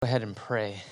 Go ahead and pray.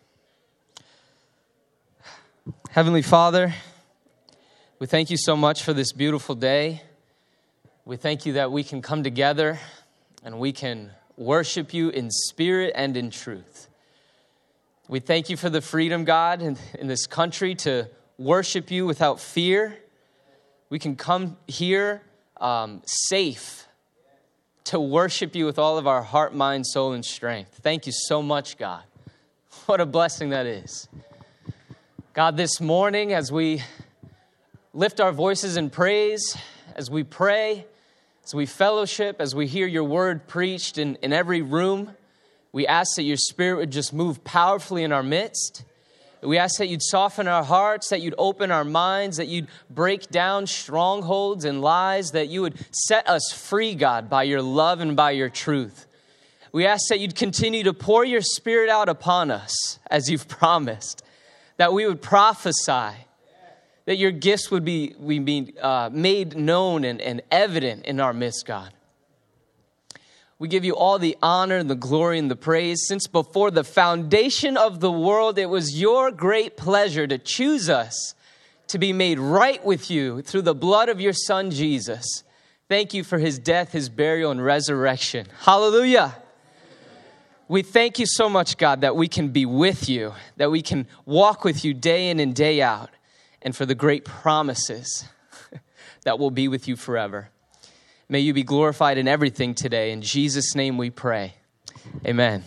Heavenly Father, we thank you so much for this beautiful day. We thank you that we can come together and we can worship you in spirit and in truth. We thank you for the freedom, God, in this country to worship you without fear. We can come here safe to worship you with all of our heart, mind, soul, and strength. Thank you so much, God. What a blessing that is. God, this morning, as we lift our voices in praise, as we pray, as we fellowship, as we hear your word preached in every room, we ask that your Spirit would just move powerfully in our midst. We ask that you'd soften our hearts, that you'd open our minds, that you'd break down strongholds and lies, that you would set us free, God, by your love and by your truth. We ask that you'd continue to pour your Spirit out upon us, as you've promised, that we would prophesy, that your gifts would be made known and evident in our midst, God. We give you all the honor and the glory and the praise. Since before the foundation of the world, it was your great pleasure to choose us to be made right with you through the blood of your Son, Jesus. Thank you for his death, his burial, and resurrection. Hallelujah. We thank you so much, God, that we can be with you, that we can walk with you day in and day out, and for the great promises that will be with you forever. May you be glorified in everything today. In Jesus' name we pray. Amen.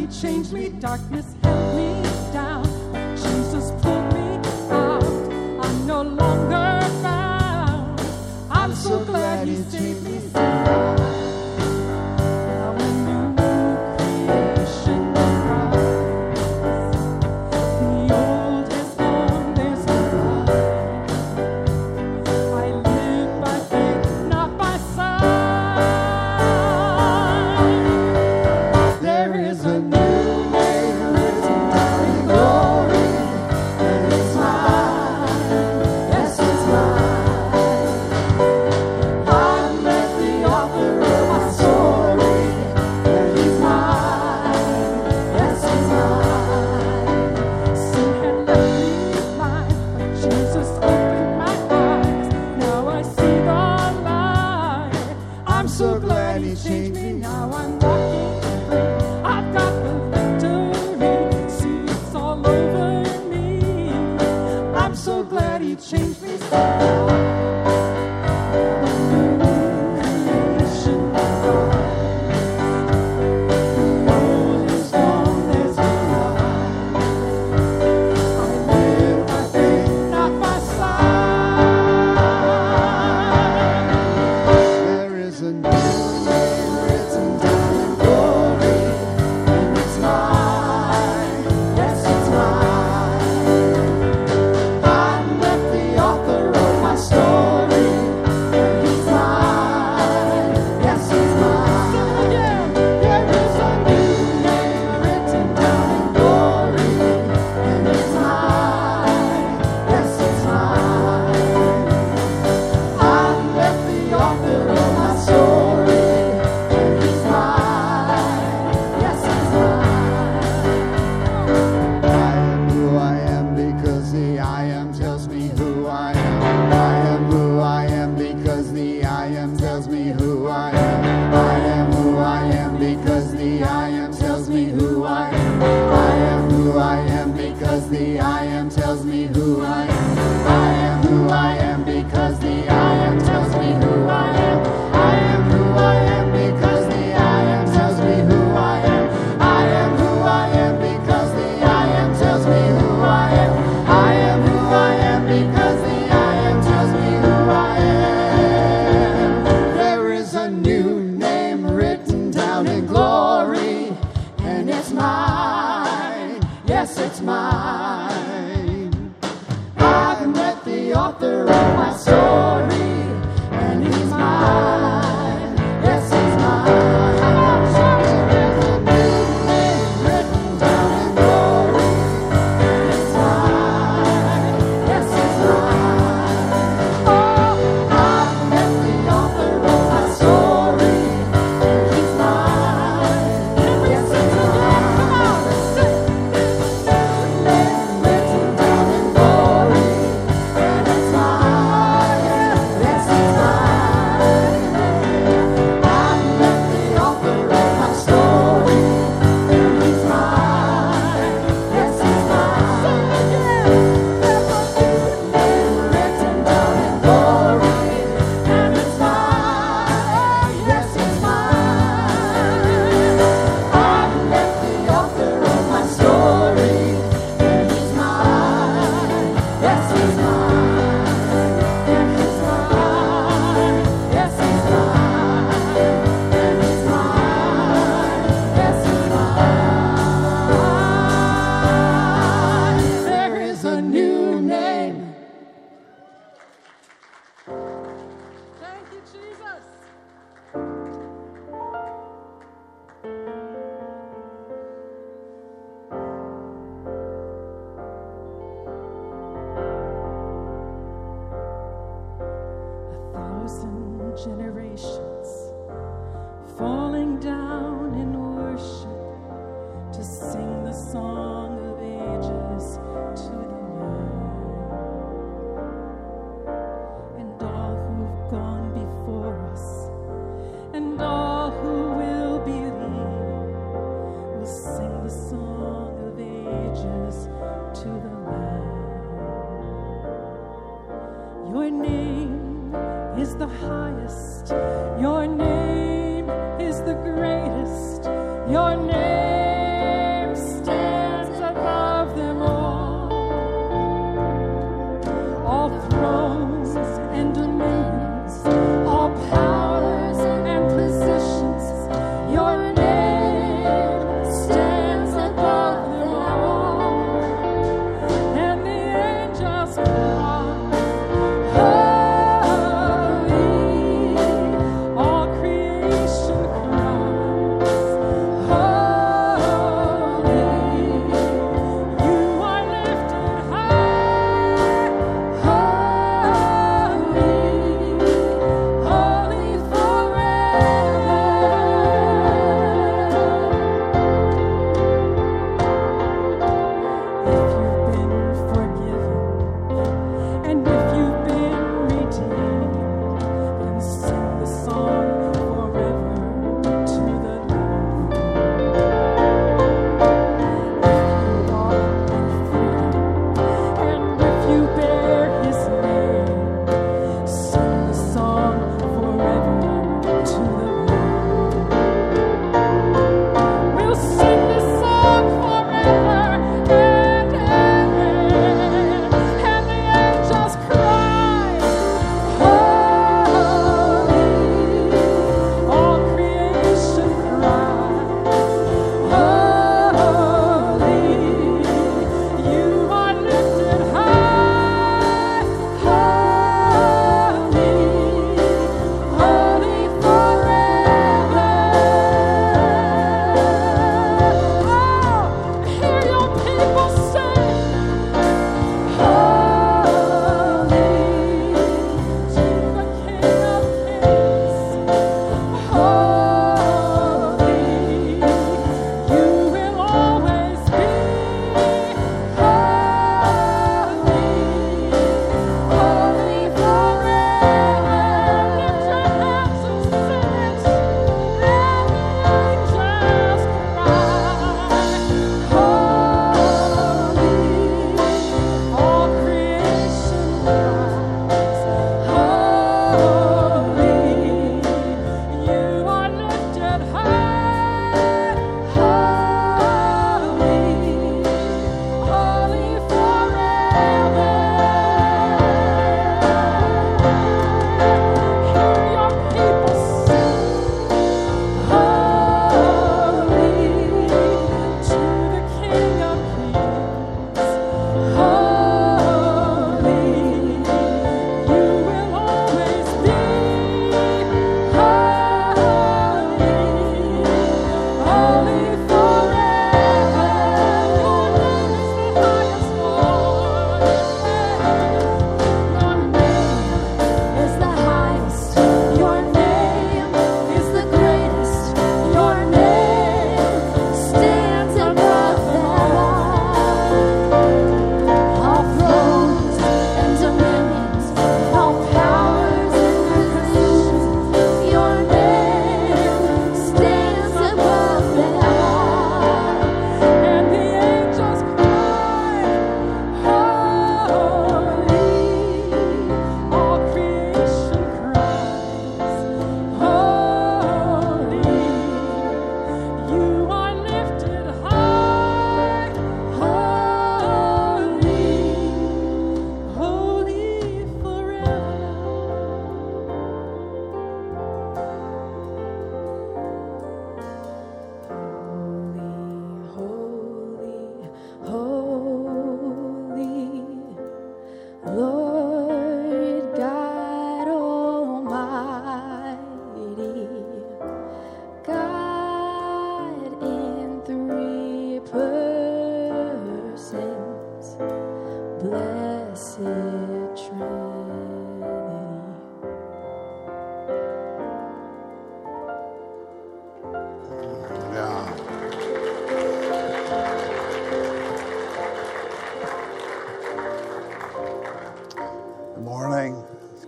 changed me, darkness held me down, but Jesus pulled me out. I'm no longer bound. I'm so glad He saved me. Now a new creation in Christ. The old has gone, there's no life. I live by faith, not by sight. There is a new name written down in glory, and it's mine. Yes, it's mine. I've met the author of my story, and He's mine. Yes, He's mine. Sin had left me blind, but Jesus opened my eyes. Now I see the light. I'm so glad He changed me. Now I'm walking free. I've got the victory. See, it's all over me. I'm so glad He changed me. So creation in Christ. The old is gone, there's no life. I live by faith, not by sight. There is a new name written down in glory, and it's mine. Yes, it's mine. I've met the author of my story, and He's mine. Yes, He's mine. There is a new name written down in glory, and it's mine. Yes, it's mine. I've met the author of my story, and He's mine. Yes, He's mine. I am who I am because the I am tells me who I am. I am who I am because the I am tells me who I am. I am who I am because the I am tells me who I am. I am who I am because the I am tells me who I am. I am who I am because the I am tells me who I am. I am who I am because the I am tells me who I am. I am who I am because the I am tells me who I am. I am who I am because the I am tells me who I am. There is a new name written down in glory, and it's mine. Yes, it's mine. I've met the author of my story, and He's mine. Yes, He's mine. Come on, church. There's a new name written down in glory, and it's mine. Yes, it's mine. Oh, I've met the author of my story, and He's mine. Yes, it's mine. Come on, sing. Name written down in glory, and it's mine. Yes, it's mine. I've met the author of my story, and He's mine. Yes, He's mine. Sing again. There's a new name written down in glory, and it's mine. Yes, it's mine. I've met the author of my story, and He's mine. Yes, He's mine. And He's mine. Yes, He's mine. And He's mine. Yes, He's mine. There is a new name. Thank you, Jesus. A thousand generations falling down in worship to sing the song of ages to the Lamb. And all who've gone before us, and all who will believe, will sing the song of ages to the Lamb. Your name is the highest. Your name is the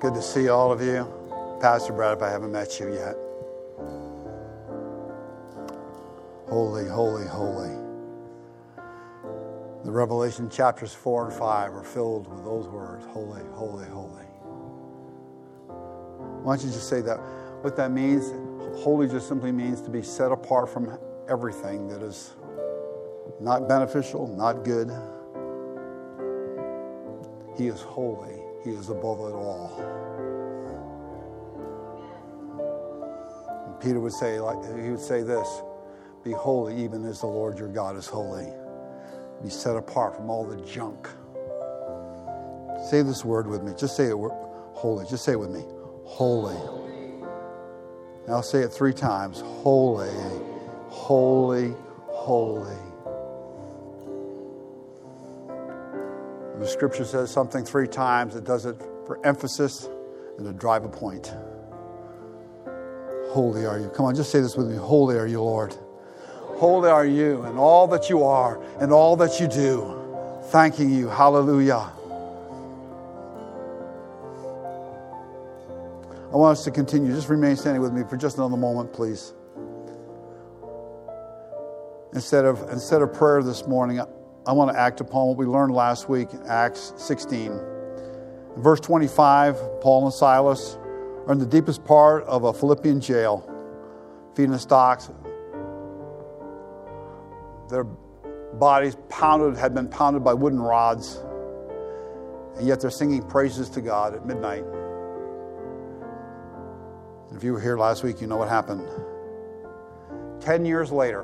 Good to see all of you. Pastor Brad, if I haven't met you yet. Holy, holy, holy. The Revelation chapters 4 and 5 are filled with those words. Holy, holy, holy. Why don't you just say that? What that means, holy just simply means to be set apart from everything that is not beneficial, not good. He is holy. He is above it all. And Peter would say, he would say this, be holy even as the Lord your God is holy. Be set apart from all the junk. Say this word with me. Just say it, holy. Just say it with me. Holy. Now I'll say it 3 times. Holy, holy, holy. The scripture says something 3 times. It does it for emphasis and to drive a point. Holy are you. Come on, just say this with me. Holy are you, Lord. Holy are you and all that you are and all that you do. Thanking you. Hallelujah. I want us to continue. Just remain standing with me for just another moment, please. Instead of prayer this morning, I want to act upon what we learned last week in Acts 16. In verse 25, Paul and Silas are in the deepest part of a Philippian jail, feeding the stocks. Their bodies had been pounded by wooden rods, and yet they're singing praises to God at midnight. And if you were here last week, you know what happened. 10 years later,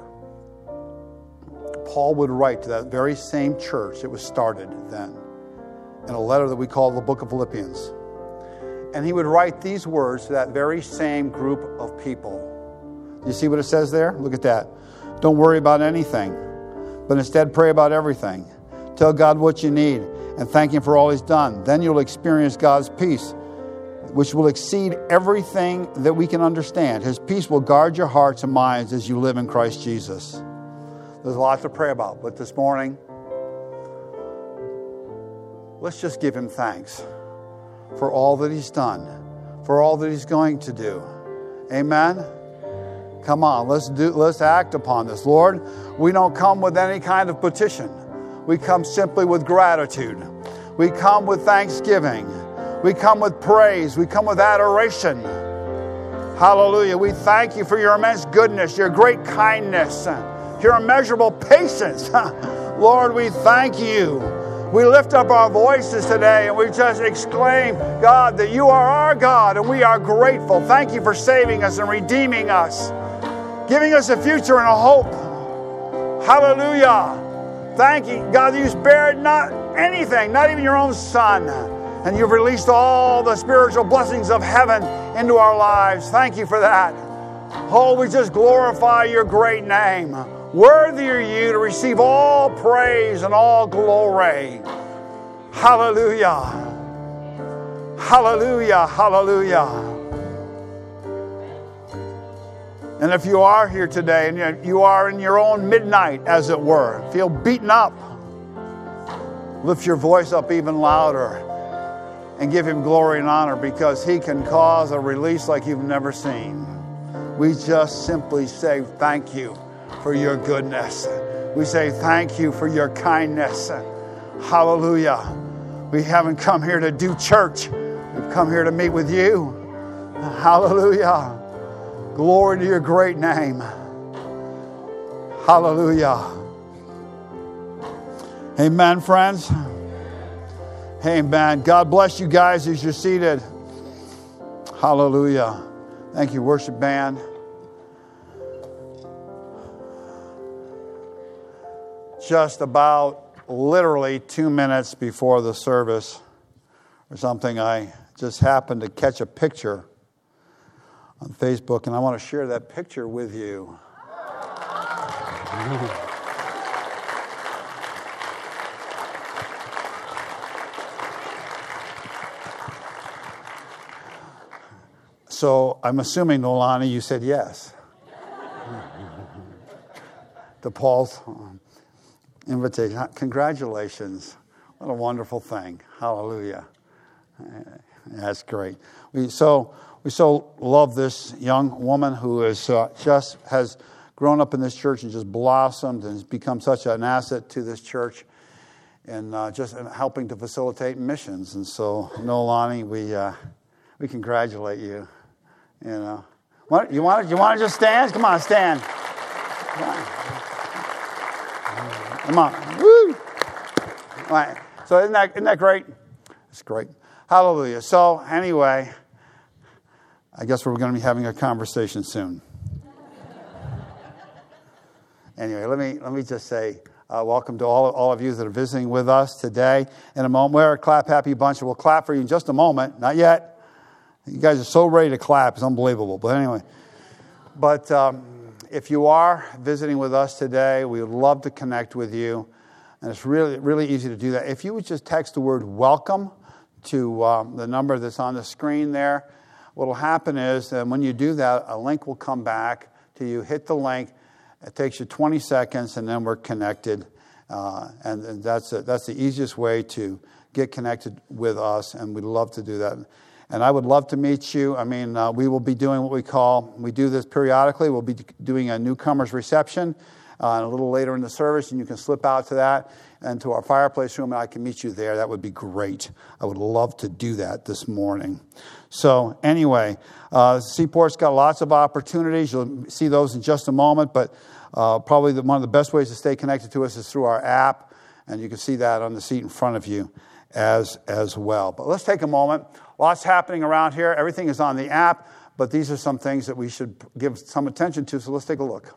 Paul would write to that very same church that was started then in a letter that we call the book of Philippians. And he would write these words to that very same group of people. Do you see what it says there? Look at that. Don't worry about anything, but instead pray about everything. Tell God what you need and thank Him for all He's done. Then you'll experience God's peace, which will exceed everything that we can understand. His peace will guard your hearts and minds as you live in Christ Jesus. There's a lot to pray about, but this morning, let's just give Him thanks for all that He's done, for all that He's going to do. Amen? Come on, let's act upon this. Lord, we don't come with any kind of petition. We come simply with gratitude. We come with thanksgiving. We come with praise. We come with adoration. Hallelujah. We thank you for your immense goodness, your great kindness, your immeasurable patience. Lord, we thank you. We lift up our voices today and we just exclaim, God, that you are our God and we are grateful. Thank you for saving us and redeeming us, giving us a future and a hope. Hallelujah. Thank you, God, that you spared not anything, not even your own Son. And you've released all the spiritual blessings of heaven into our lives. Thank you for that. Oh, we just glorify your great name. Worthy are you to receive all praise and all glory. Hallelujah. Hallelujah. Hallelujah. And if you are here today and you are in your own midnight, as it were, feel beaten up, lift your voice up even louder and give Him glory and honor, because He can cause a release like you've never seen. We just simply say thank you for your goodness. We say thank you for your kindness. Hallelujah. We haven't come here to do church. We've come here to meet with you. Hallelujah. Glory to your great name. Hallelujah. Amen, friends. Amen. God bless you guys as you're seated. Hallelujah. Thank you, worship band. Just about literally 2 minutes before the service or something, I just happened to catch a picture on Facebook, and I want to share that picture with you. So I'm assuming, Nolani, you said yes to Paul's invitation. Congratulations. What a wonderful thing. Hallelujah. That's great. We so love this young woman who is just has grown up in this church and just blossomed and has become such an asset to this church, and just helping to facilitate missions. And so, Nolani, we congratulate you. You know, you want to just stand? Come on, stand. Come on. Woo! All right. So isn't that great? It's great. Hallelujah. So anyway, I guess we're going to be having a conversation soon. Anyway, let me just say welcome to all of you that are visiting with us today. In a moment, we're a clap happy bunch. We'll clap for you in just a moment. Not yet. You guys are so ready to clap. It's unbelievable. But anyway, if you are visiting with us today, we would love to connect with you. And it's really, really easy to do that. If you would just text the word welcome to the number that's on the screen there, what will happen is that when you do that, a link will come back to you. Hit the link. It takes you 20 seconds, and then we're connected. And that's the easiest way to get connected with us, and we'd love to do that. And I would love to meet you. I mean, we will be doing what we do this periodically. We'll be doing a newcomers reception a little later in the service, and you can slip out to that and to our fireplace room, and I can meet you there. That would be great. I would love to do that this morning. So anyway, Seaport's got lots of opportunities. You'll see those in just a moment, but probably one of the best ways to stay connected to us is through our app, and you can see that on the seat in front of you as well. But let's take a moment. Lots happening around here. Everything is on the app, but these are some things that we should give some attention to, so let's take a look.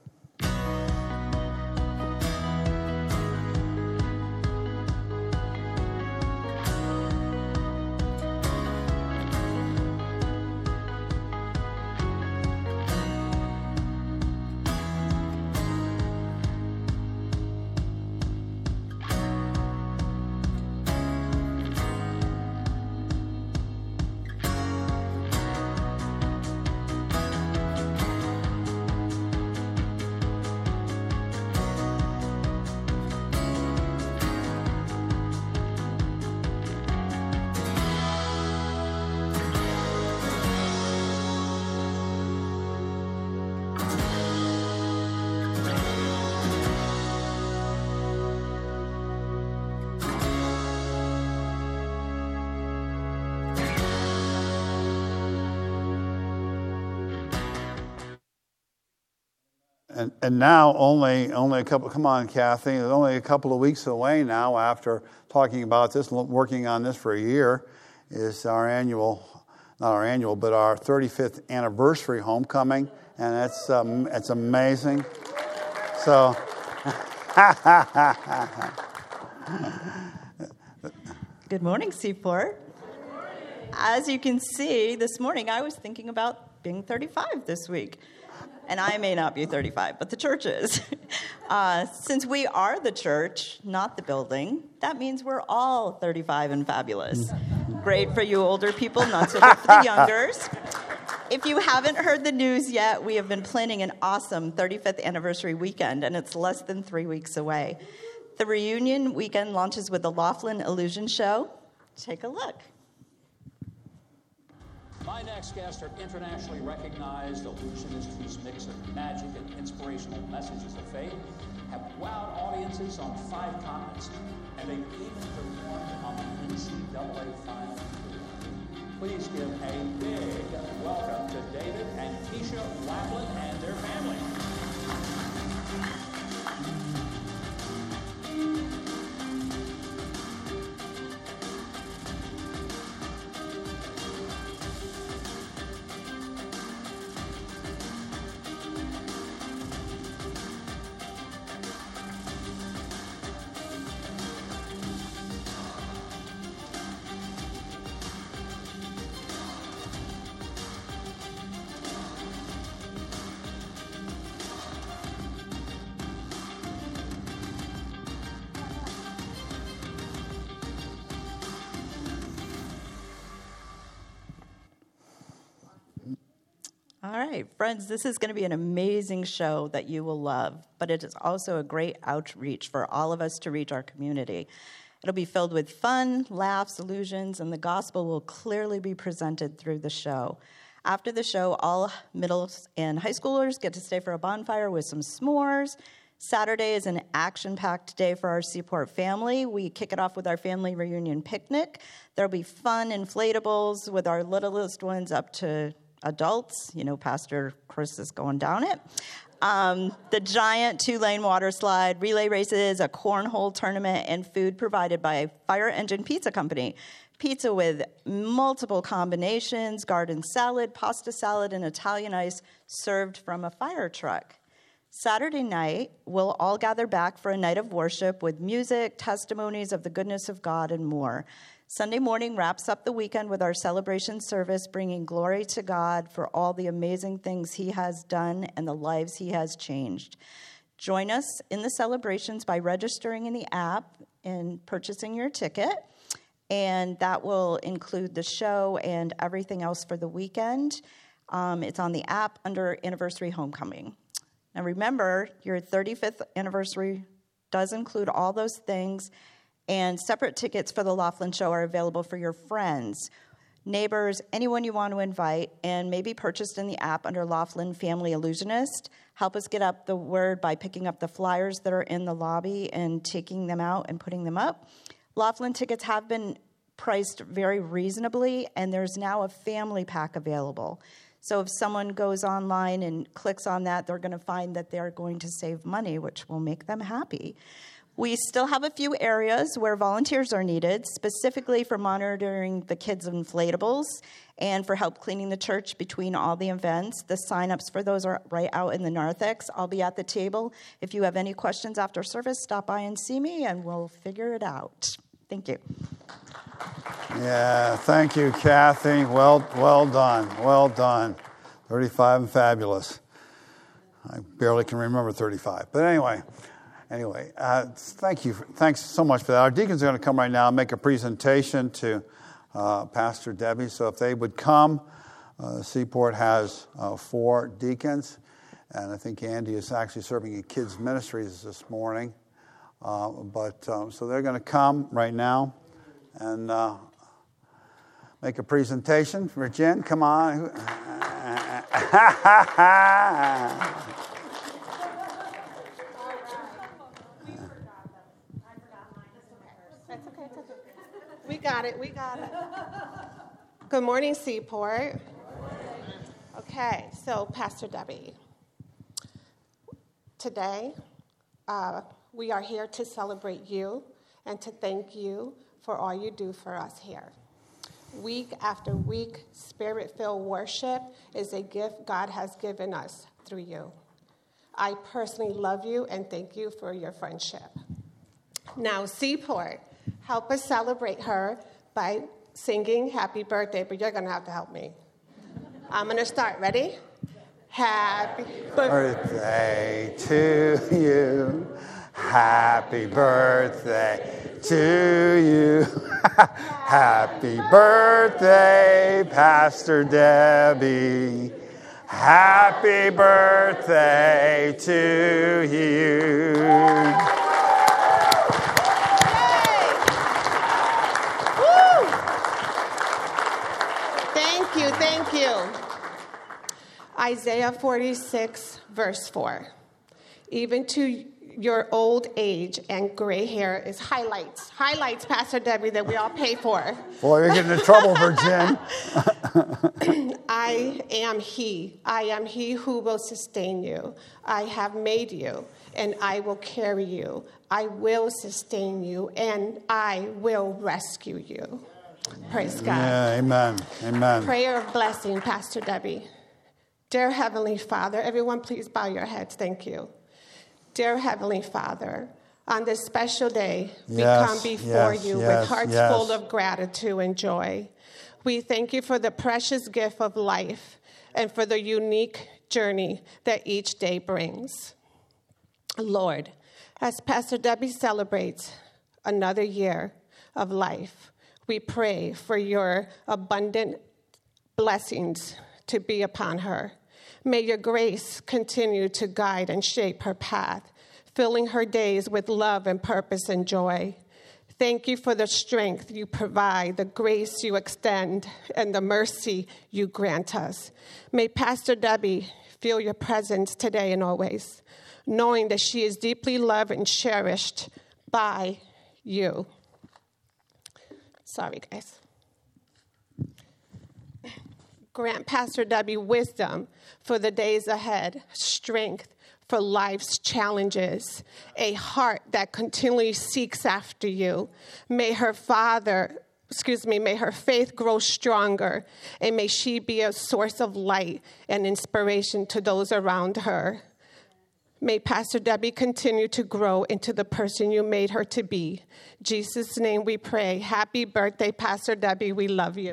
And now only a couple. Come on, Kathy. It's only a couple of weeks away now. After talking about this, working on this for a year, is our 35th anniversary homecoming, and it's amazing. So, good morning, Seaport. As you can see, this morning I was thinking about being 35 this week. And I may not be 35, but the church is. Since we are the church, not the building, that means we're all 35 and fabulous. Great for you older people, not so good for the youngers. If you haven't heard the news yet, we have been planning an awesome 35th anniversary weekend, and it's less than 3 weeks away. The reunion weekend launches with the Laughlin Illusion Show. Take a look. My next guests are internationally recognized illusionists whose mix of magic and inspirational messages of faith have wowed audiences on 5 continents, and they've even performed on the NCAA Final Four. Please give a big welcome to David and Keisha Laughlin and their family. All right, friends, this is going to be an amazing show that you will love, but it is also a great outreach for all of us to reach our community. It'll be filled with fun, laughs, illusions, and the gospel will clearly be presented through the show. After the show, all middle and high schoolers get to stay for a bonfire with some s'mores. Saturday is an action-packed day for our Seaport family. We kick it off with our family reunion picnic. There'll be fun inflatables with our littlest ones up to adults. You know, Pastor Chris is going down it. The giant 2-lane water slide, relay races, a cornhole tournament, and food provided by Fire Engine Pizza Company. Pizza with multiple combinations, garden salad, pasta salad, and Italian ice served from a fire truck. Saturday night, we'll all gather back for a night of worship with music, testimonies of the goodness of God, and more. Sunday morning wraps up the weekend with our celebration service, bringing glory to God for all the amazing things he has done and the lives he has changed. Join us in the celebrations by registering in the app and purchasing your ticket, and that will include the show and everything else for the weekend. It's on the app under Anniversary Homecoming. Now remember, your 35th anniversary does include all those things, and separate tickets for the Laughlin Show are available for your friends, neighbors, anyone you want to invite, and may be purchased in the app under Laughlin Family Illusionist. Help us get up the word by picking up the flyers that are in the lobby and taking them out and putting them up. Laughlin tickets have been priced very reasonably, and there's now a family pack available. So if someone goes online and clicks on that, they're going to find that they're going to save money, which will make them happy. We still have a few areas where volunteers are needed, specifically for monitoring the kids' inflatables and for help cleaning the church between all the events. The sign-ups for those are right out in the narthex. I'll be at the table. If you have any questions after service, stop by and see me, and we'll figure it out. Thank you. Yeah, thank you, Kathy. Well done. Well done. 35 and fabulous. I barely can remember 35. But anyway, thank you. Thanks so much for that. Our deacons are going to come right now and make a presentation to Pastor Debbie. So if they would come, Seaport has 4 deacons. And I think Andy is actually serving in kids' ministries this morning. So they're going to come right now and make a presentation. Virgin, come on. That's okay. We got it. Good morning, Seaport. Okay, so Pastor Debbie. Today, we are here to celebrate you and to thank you for all you do for us here. Week after week, Spirit-filled worship is a gift God has given us through you. I personally love you and thank you for your friendship. Now, Seaport, help us celebrate her by singing Happy Birthday, but you're going to have to help me. I'm going to start. Ready? Happy birthday to you. Happy birthday to you. Happy birthday, Pastor Debbie. Happy birthday to you. Thank you. Isaiah 46, verse 4. Even to your old age and gray hair is highlights, Pastor Debbie, that we all pay for. Boy, you're getting in trouble, Virgin. I am he who will sustain you. I have made you, and I will carry you. I will sustain you, and I will rescue you. Praise God. Yeah, amen. Prayer of blessing, Pastor Debbie. Dear Heavenly Father, everyone please bow your heads. Thank you. Dear Heavenly Father, on this special day, we come before you with hearts full of gratitude and joy. We thank you for the precious gift of life and for the unique journey that each day brings. Lord, as Pastor Debbie celebrates another year of life, we pray for your abundant blessings to be upon her. May your grace continue to guide and shape her path, filling her days with love and purpose and joy. Thank you for the strength you provide, the grace you extend, and the mercy you grant us. May Pastor Debbie feel your presence today and always, knowing that she is deeply loved and cherished by you. Sorry, guys. Grant Pastor Debbie wisdom for the days ahead, strength for life's challenges, a heart that continually seeks after you. May her faith grow stronger, and may she be a source of light and inspiration to those around her. May Pastor Debbie continue to grow into the person you made her to be. In Jesus' name we pray. Happy birthday, Pastor Debbie. We love you.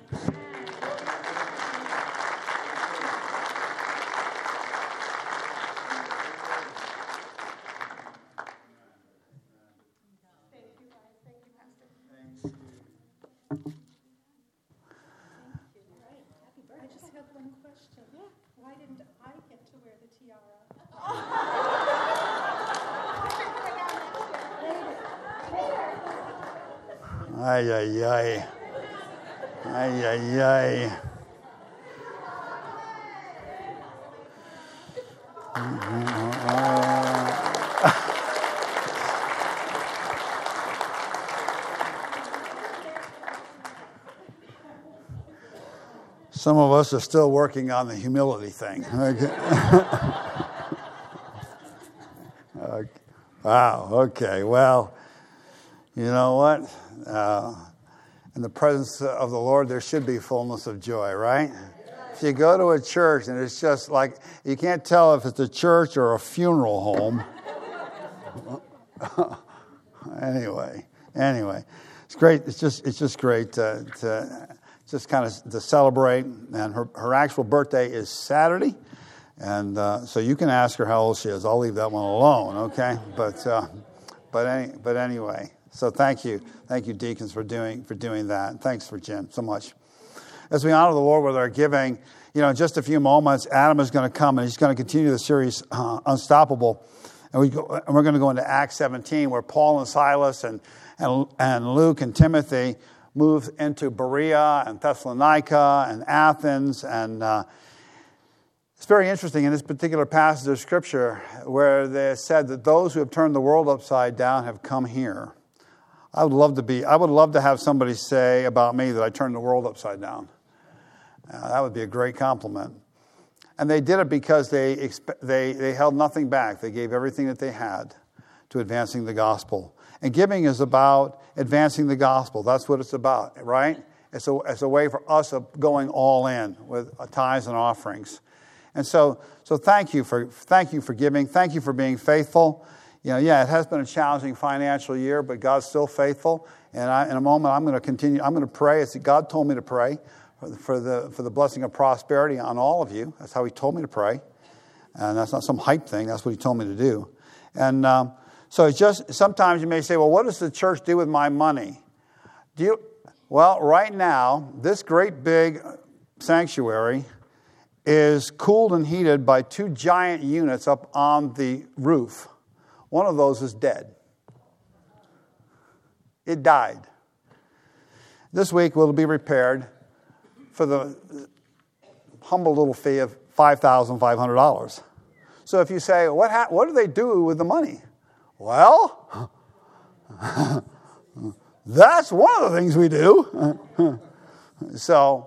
Ay, ay, ay. Ay, ay, ay. Some of us are still working on the humility thing. Wow, okay, well, you know what? In the presence of the Lord, there should be fullness of joy, right? If you go to a church and it's just like, you can't tell if it's a church or a funeral home. Anyway, it's great. It's just great to just kind of to celebrate. And her actual birthday is Saturday, and so you can ask her how old she is. I'll leave that one alone, okay? But anyway. So thank you, deacons, for doing that. Thanks for Jim so much. As we honor the Lord with our giving, in just a few moments, Adam is going to come and he's going to continue the series Unstoppable, and we're going to go into Acts 17, where Paul and Silas and Luke and Timothy moved into Berea and Thessalonica and Athens, and it's very interesting in this particular passage of Scripture where they said that those who have turned the world upside down have come here. I would love to have somebody say about me that I turned the world upside down. That would be a great compliment. And they did it because they held nothing back. They gave everything that they had to advancing the gospel. And giving is about advancing the gospel. That's what it's about, right? It's a way for us of going all in with tithes and offerings. And so thank you for giving. Thank you for being faithful. It has been a challenging financial year, but God's still faithful. And in a moment, I'm going to continue. I'm going to pray. God told me to pray for the blessing of prosperity on all of you. That's how He told me to pray, and that's not some hype thing. That's what He told me to do. And so it's just sometimes you may say, "Well, what does the church do with my money?" Well, right now, this great big sanctuary is cooled and heated by 2 giant units up on the roof. One of those is dead. It died. This week will be repaired for the humble little fee of $5,500. So if you say, what do they do with the money? Well, that's one of the things we do. So,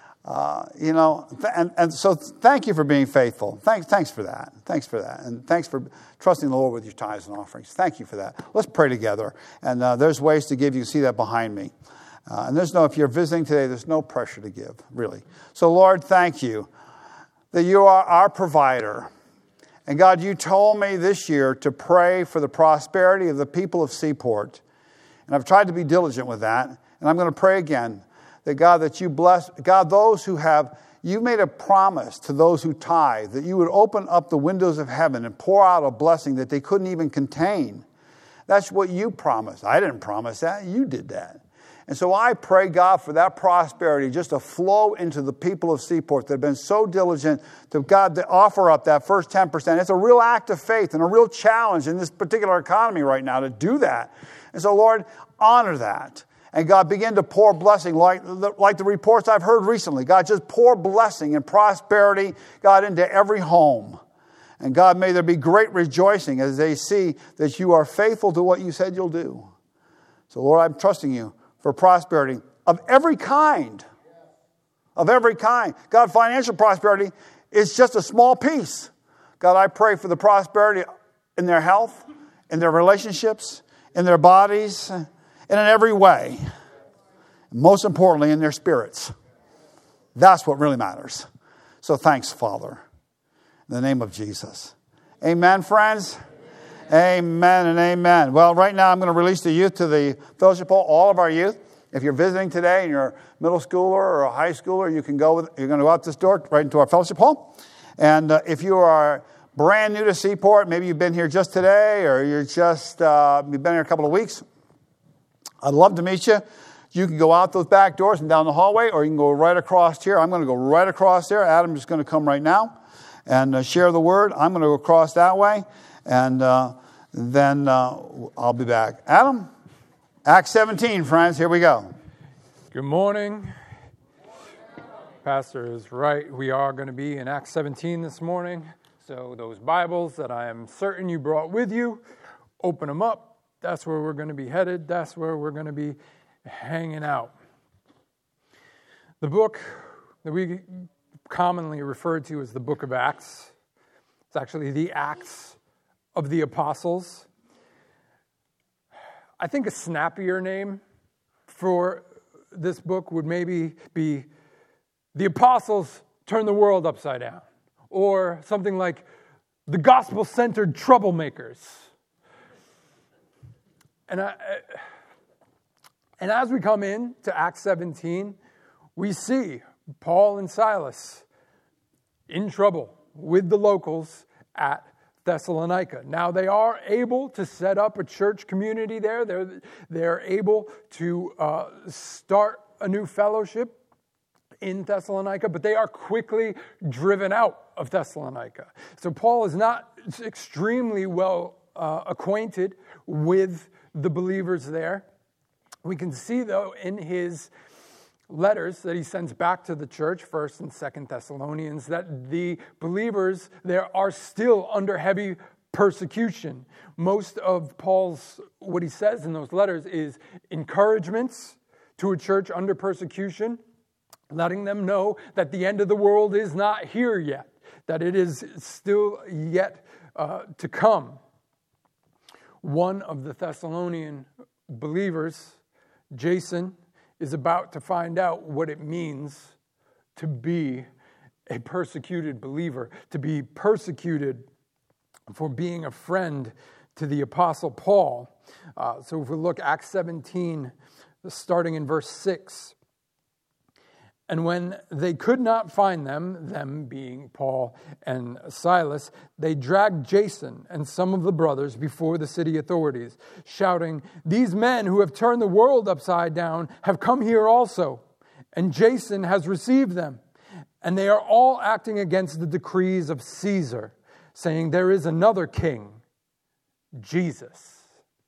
and so thank you for being faithful. Thanks for that. Thanks for that. And thanks for trusting the Lord with your tithes and offerings. Thank you for that. Let's pray together. And there's ways to give. You see that behind me. And if you're visiting today, there's no pressure to give, really. So, Lord, thank you that you are our provider. And God, you told me this year to pray for the prosperity of the people of Seaport. And I've tried to be diligent with that. And I'm going to pray again. That you bless, God, those who you've made a promise to those who tithe, that you would open up the windows of heaven and pour out a blessing that they couldn't even contain. That's what you promised. I didn't promise that. You did that. And so I pray, God, for that prosperity just to flow into the people of Seaport that have been so diligent to God to offer up that first 10%. It's a real act of faith and a real challenge in this particular economy right now to do that. And so, Lord, honor that. And God, begin to pour blessing like the reports I've heard recently. God, just pour blessing and prosperity, God, into every home. And God, may there be great rejoicing as they see that you are faithful to what you said you'll do. So, Lord, I'm trusting you for prosperity of every kind. Of every kind. God, financial prosperity is just a small piece. God, I pray for the prosperity in their health, in their relationships, in their bodies, and in every way. Most importantly, in their spirits. That's what really matters. So thanks, Father. In the name of Jesus. Amen, friends? Amen and amen. Well, right now I'm going to release the youth to the fellowship hall, all of our youth. If you're visiting today and you're a middle schooler or a high schooler, you're going to go out this door right into our fellowship hall. And if you are brand new to Seaport, maybe you've been here just today or you've been here a couple of weeks, I'd love to meet you. You can go out those back doors and down the hallway, or you can go right across here. I'm going to go right across there. Adam's just going to come right now and share the word. I'm going to go across that way, and then I'll be back. Adam? Acts 17, friends. Here we go. Good morning. Pastor is right. We are going to be in Acts 17 this morning. So those Bibles that I am certain you brought with you, open them up. That's where we're going to be headed. That's where we're going to be hanging out. The book that we commonly refer to as the book of Acts, it's actually the Acts of the Apostles. I think a snappier name for this book would maybe be The Apostles Turn the World Upside Down, or something like The Gospel-Centered Troublemakers. And as we come in to Acts 17, we see Paul and Silas in trouble with the locals at Thessalonica. Now they are able to set up a church community there. They're able to start a new fellowship in Thessalonica, but they are quickly driven out of Thessalonica. So Paul is not extremely well acquainted with the believers there. We can see, though, in his letters that he sends back to the church, 1st and 2nd Thessalonians, that the believers there are still under heavy persecution. Most of Paul's, what he says in those letters is encouragements to a church under persecution, letting them know that the end of the world is not here yet, that it is still yet to come. One of the Thessalonian believers, Jason, is about to find out what it means to be a persecuted believer, to be persecuted for being a friend to the Apostle Paul. So if we look Acts 17, starting in verse 6, and when they could not find them being Paul and Silas, they dragged Jason and some of the brothers before the city authorities, shouting, "These men who have turned the world upside down have come here also, and Jason has received them. And they are all acting against the decrees of Caesar, saying there is another king, Jesus."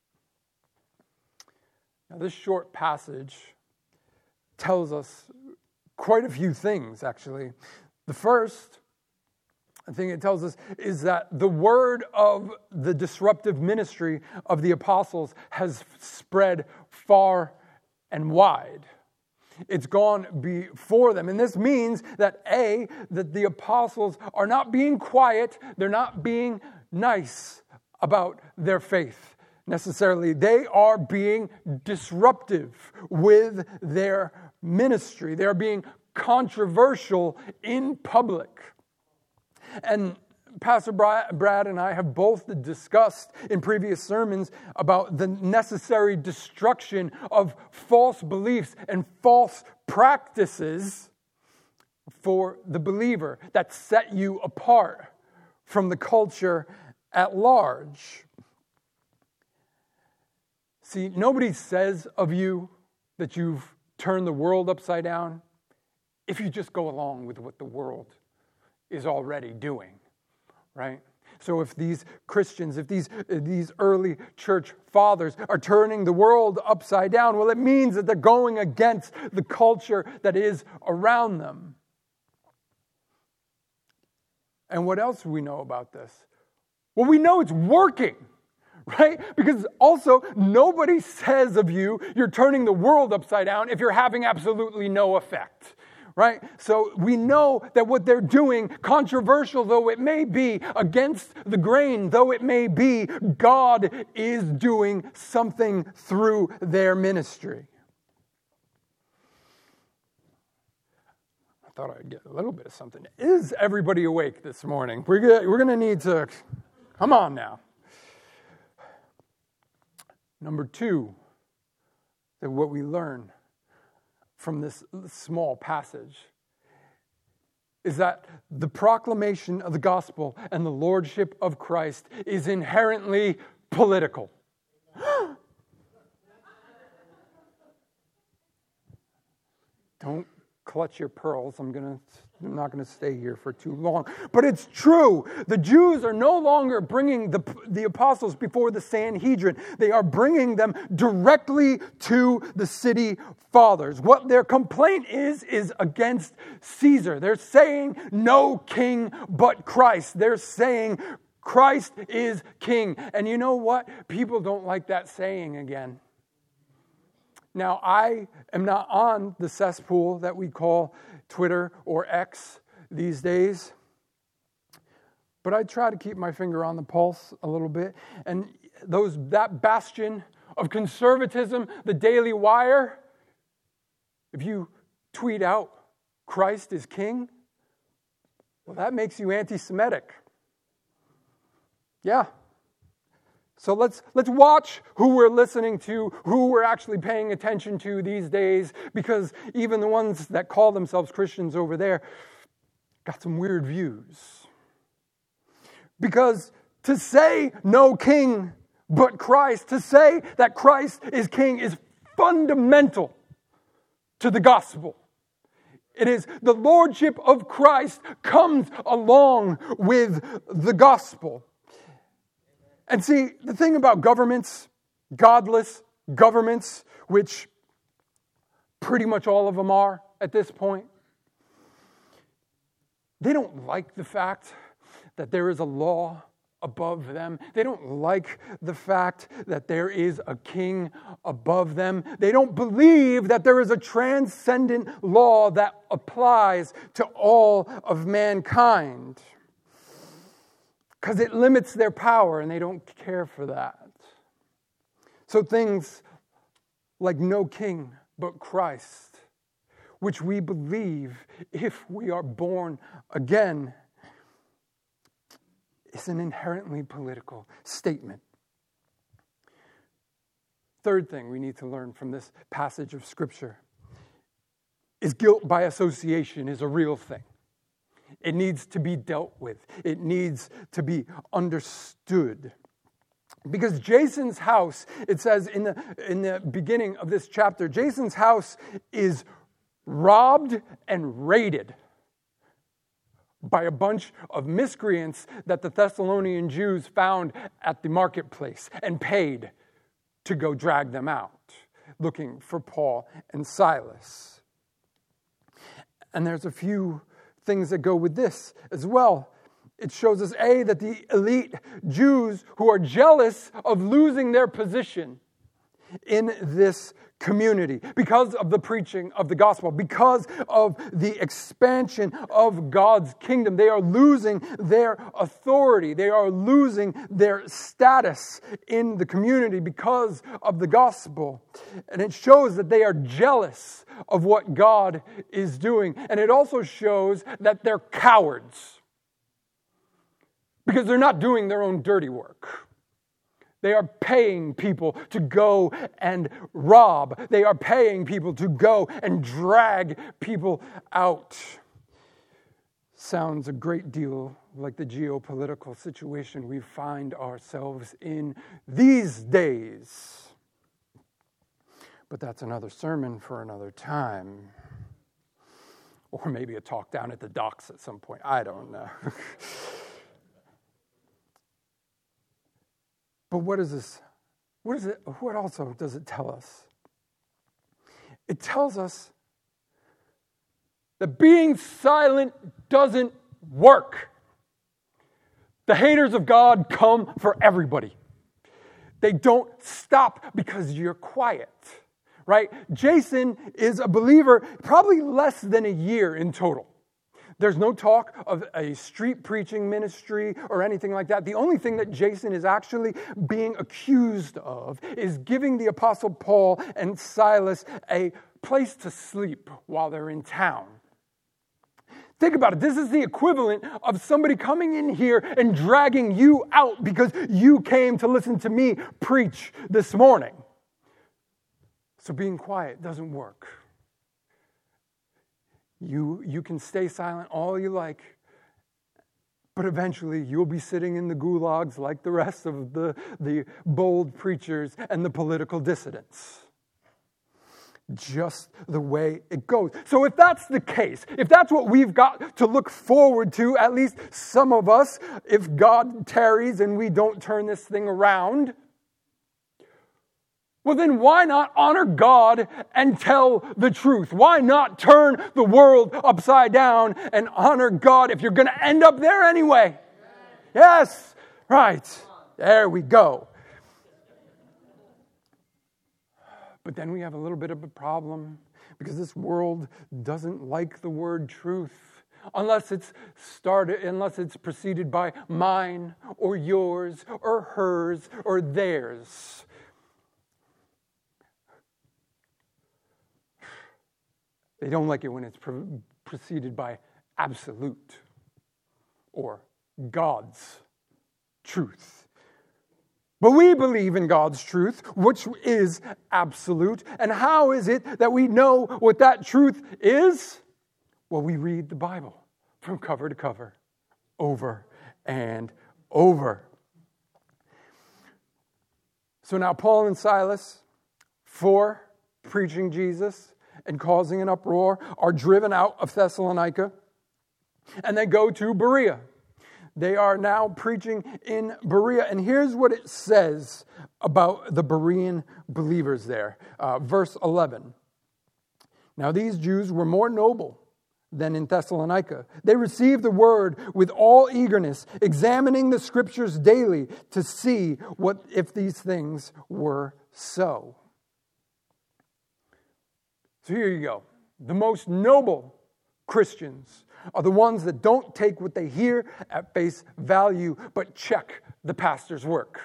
Now this short passage tells us quite a few things, actually. The first thing it tells us is that the word of the disruptive ministry of the apostles has spread far and wide. It's gone before them. And this means that that the apostles are not being quiet, they're not being nice about their faith necessarily. They are being disruptive with their ministry. They're being controversial in public. And Pastor Brad and I have both discussed in previous sermons about the necessary destruction of false beliefs and false practices for the believer that set you apart from the culture at large. See, nobody says of you that you've turned the world upside down if you just go along with what the world is already doing, right? So if these Christians, if these early church fathers are turning the world upside down, well, it means that they're going against the culture that is around them. And what else do we know about this? Well, we know it's working, right? Because also, nobody says of you, you're turning the world upside down if you're having absolutely no effect, right? So we know that what they're doing, controversial though it may be, against the grain though it may be, God is doing something through their ministry. I thought I'd get a little bit of something. Is everybody awake this morning? We're going to need to, come on now. Number 2, that what we learn from this small passage is that the proclamation of the gospel and the lordship of Christ is inherently political. Don't clutch your pearls. I'm not going to stay here for too long. But it's true. The Jews are no longer bringing the apostles before the Sanhedrin. They are bringing them directly to the city fathers. What their complaint is against Caesar. They're saying no king but Christ. They're saying Christ is king. And you know what? People don't like that saying again. Now, I am not on the cesspool that we call Twitter or X these days, but I try to keep my finger on the pulse a little bit. And that bastion of conservatism, the Daily Wire, if you tweet out Christ is king, well, that makes you anti-Semitic. Yeah. So let's watch who we're listening to, who we're actually paying attention to these days, because even the ones that call themselves Christians over there got some weird views. Because to say no king but Christ, to say that Christ is king is fundamental to the gospel. It is the lordship of Christ comes along with the gospel. And see, the thing about governments, godless governments, which pretty much all of them are at this point, they don't like the fact that there is a law above them. They don't like the fact that there is a king above them. They don't believe that there is a transcendent law that applies to all of mankind. Because it limits their power, and they don't care for that. So things like no king but Christ, which we believe if we are born again, is an inherently political statement. Third thing we need to learn from this passage of Scripture is guilt by association is a real thing. It needs to be dealt with. It needs to be understood. Because Jason's house, it says in the beginning of this chapter, Jason's house is robbed and raided by a bunch of miscreants that the Thessalonian Jews found at the marketplace and paid to go drag them out, looking for Paul and Silas. And there's a few things that go with this as well. It shows us, A, that the elite Jews who are jealous of losing their position in this community because of the preaching of the gospel, because of the expansion of God's kingdom, they are losing their authority. They are losing their status in the community because of the gospel. And it shows that they are jealous of what God is doing. And it also shows that they're cowards because they're not doing their own dirty work. They are paying people to go and rob. They are paying people to go and drag people out. Sounds a great deal like the geopolitical situation we find ourselves in these days. But that's another sermon for another time. Or maybe a talk down at the docks at some point. I don't know. But what is this? What also does it tell us? It tells us that being silent doesn't work. The haters of God come for everybody. They don't stop because you're quiet, right? Jason is a believer probably less than a year in total. There's no talk of a street preaching ministry or anything like that. The only thing that Jason is actually being accused of is giving the Apostle Paul and Silas a place to sleep while they're in town. Think about it. This is the equivalent of somebody coming in here and dragging you out because you came to listen to me preach this morning. So being quiet doesn't work. You can stay silent all you like, but eventually you'll be sitting in the gulags like the rest of the bold preachers and the political dissidents. Just the way it goes. So if that's the case, if that's what we've got to look forward to, at least some of us, if God tarries and we don't turn this thing around, well, then why not honor God and tell the truth? Why not turn the world upside down and honor God if you're going to end up there anyway? Yes, right. There we go. But then we have a little bit of a problem because this world doesn't like the word truth unless it's preceded by mine or yours or hers or theirs. They don't like it when it's preceded by absolute or God's truth. But we believe in God's truth, which is absolute. And how is it that we know what that truth is? Well, we read the Bible from cover to cover, over and over. So now Paul and Silas, for preaching Jesus and causing an uproar, are driven out of Thessalonica, and they go to Berea. They are now preaching in Berea, and here's what it says about the Berean believers there. Verse 11. Now these Jews were more noble than in Thessalonica. They received the word with all eagerness, examining the scriptures daily to see what if these things were so. So here you go. The most noble Christians are the ones that don't take what they hear at face value, but check the pastor's work.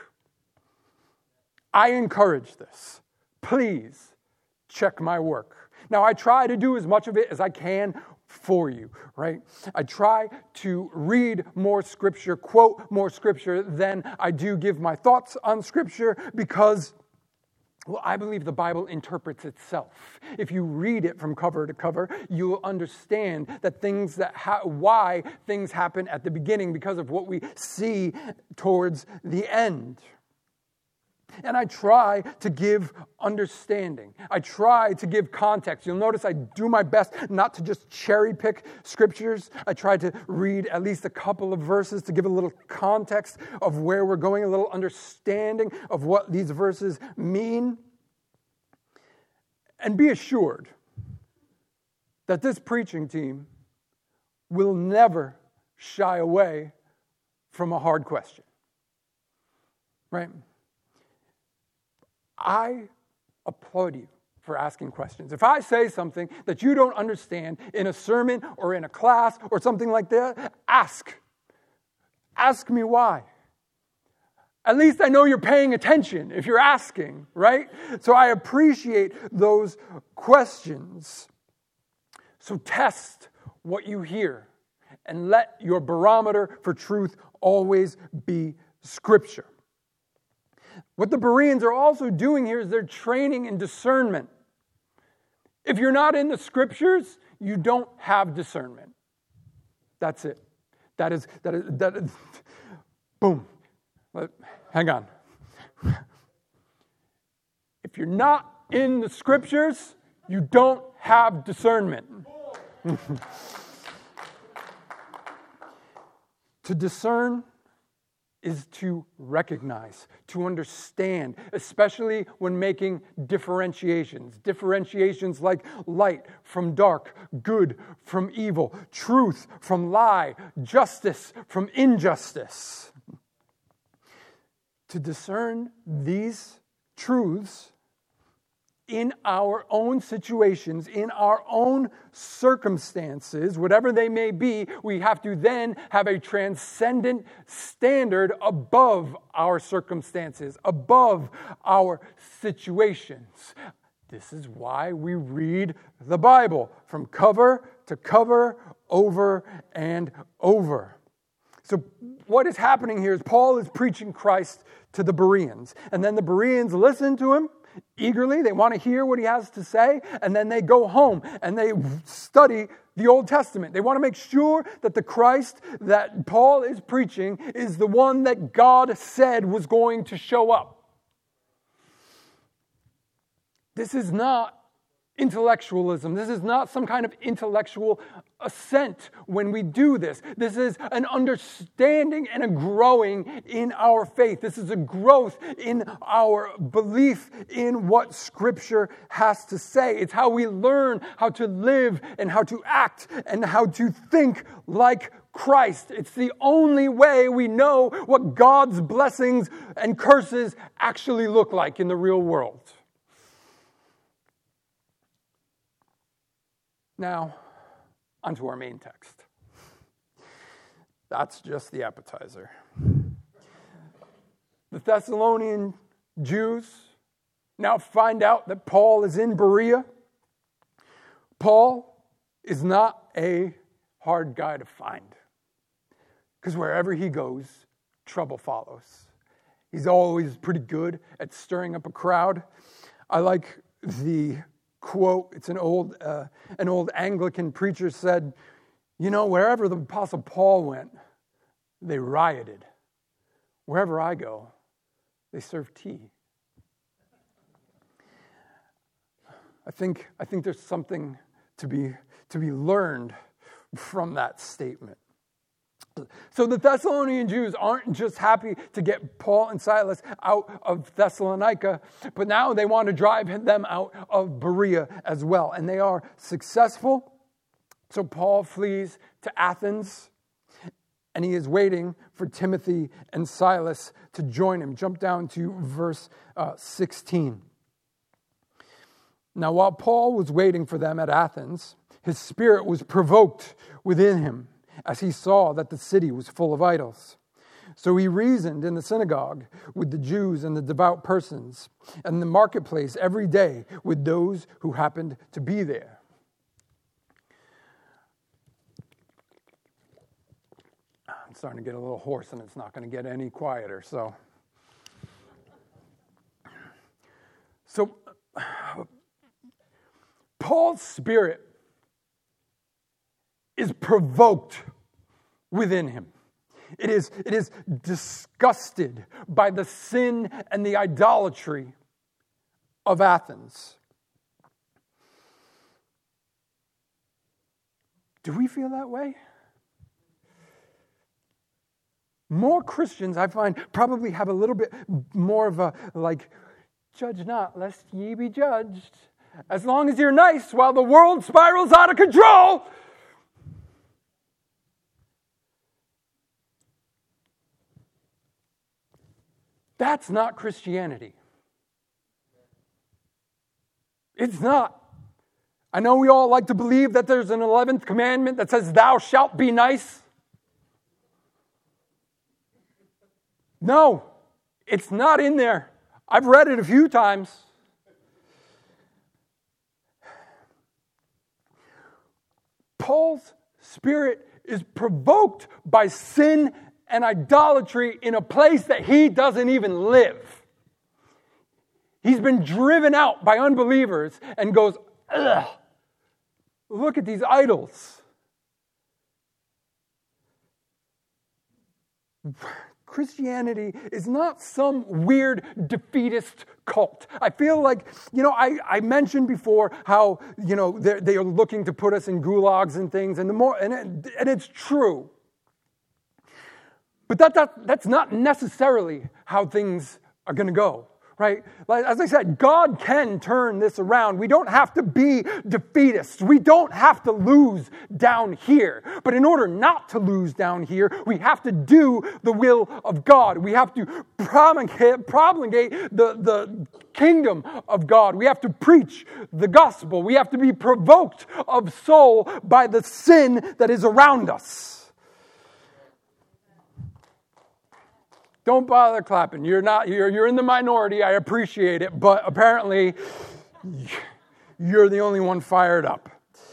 I encourage this. Please check my work. Now, I try to do as much of it as I can for you, right? I try to read more Scripture, quote more Scripture than I do give my thoughts on Scripture because, well, I believe the Bible interprets itself. If you read it from cover to cover, you will understand that why things happen at the beginning because of what we see towards the end. And I try to give understanding. I try to give context. You'll notice I do my best not to just cherry pick scriptures. I try to read at least a couple of verses to give a little context of where we're going, a little understanding of what these verses mean. And be assured that this preaching team will never shy away from a hard question. Right? I applaud you for asking questions. If I say something that you don't understand in a sermon or in a class or something like that, ask. Ask me why. At least I know you're paying attention if you're asking, right? So I appreciate those questions. So test what you hear and let your barometer for truth always be Scripture. What the Bereans are also doing here is they're training in discernment. If you're not in the Scriptures, you don't have discernment. That's it. That is boom. Hang on. If you're not in the Scriptures, you don't have discernment. To discern is to recognize, to understand, especially when making differentiations. Differentiations like light from dark, good from evil, truth from lie, justice from injustice. To discern these truths in our own situations, in our own circumstances, whatever they may be, we have to then have a transcendent standard above our circumstances, above our situations. This is why we read the Bible from cover to cover, over and over. So what is happening here is Paul is preaching Christ to the Bereans, and then the Bereans listen to him eagerly. They want to hear what he has to say, and then they go home and they study the Old Testament. They want to make sure that the Christ that Paul is preaching is the one that God said was going to show up. This is not intellectualism. This is not some kind of intellectual assent when we do this. This is an understanding and a growing in our faith. This is a growth in our belief in what Scripture has to say. It's how we learn how to live and how to act and how to think like Christ. It's the only way we know what God's blessings and curses actually look like in the real world. Now, onto our main text. That's just the appetizer. The Thessalonian Jews now find out that Paul is in Berea. Paul is not a hard guy to find, because wherever he goes, trouble follows. He's always pretty good at stirring up a crowd. I like the quote. It's an old Anglican preacher said, wherever the Apostle Paul went, they rioted. Wherever I go, they serve tea. I think there's something to be learned from that statement. So the Thessalonian Jews aren't just happy to get Paul and Silas out of Thessalonica, but now they want to drive them out of Berea as well. And they are successful. So Paul flees to Athens, and he is waiting for Timothy and Silas to join him. Jump down to verse 16. Now, while Paul was waiting for them at Athens, his spirit was provoked within him, as he saw that the city was full of idols. So he reasoned in the synagogue with the Jews and the devout persons, and in the marketplace every day with those who happened to be there. I'm starting to get a little hoarse, and it's not going to get any quieter. So Paul's spirit is provoked within him. It is disgusted by the sin and the idolatry of Athens. Do we feel that way? More Christians, I find, probably have a little bit more of a, judge not, lest ye be judged. As long as you're nice while the world spirals out of control. That's not Christianity. It's not. I know we all like to believe that there's an 11th commandment that says, thou shalt be nice. No, it's not in there. I've read it a few times. Paul's spirit is provoked by sin and idolatry in a place that he doesn't even live. He's been driven out by unbelievers and goes, ugh, look at these idols. Christianity is not some weird defeatist cult. I feel like, I mentioned before how, they are looking to put us in gulags and things, and it's true. But that's not necessarily how things are going to go, right? Like, as I said, God can turn this around. We don't have to be defeatists. We don't have to lose down here. But in order not to lose down here, we have to do the will of God. We have to promulgate the kingdom of God. We have to preach the gospel. We have to be provoked of soul by the sin that is around us. Don't bother clapping. You're in the minority. I appreciate it, but apparently you're the only one fired up.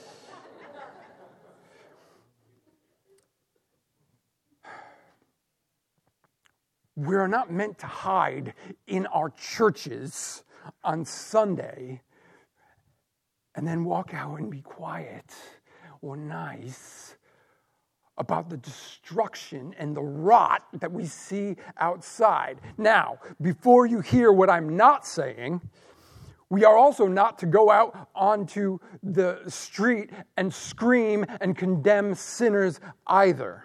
We're not meant to hide in our churches on Sunday and then walk out and be quiet or nice about the destruction and the rot that we see outside. Now, before you hear what I'm not saying, we are also not to go out onto the street and scream and condemn sinners either.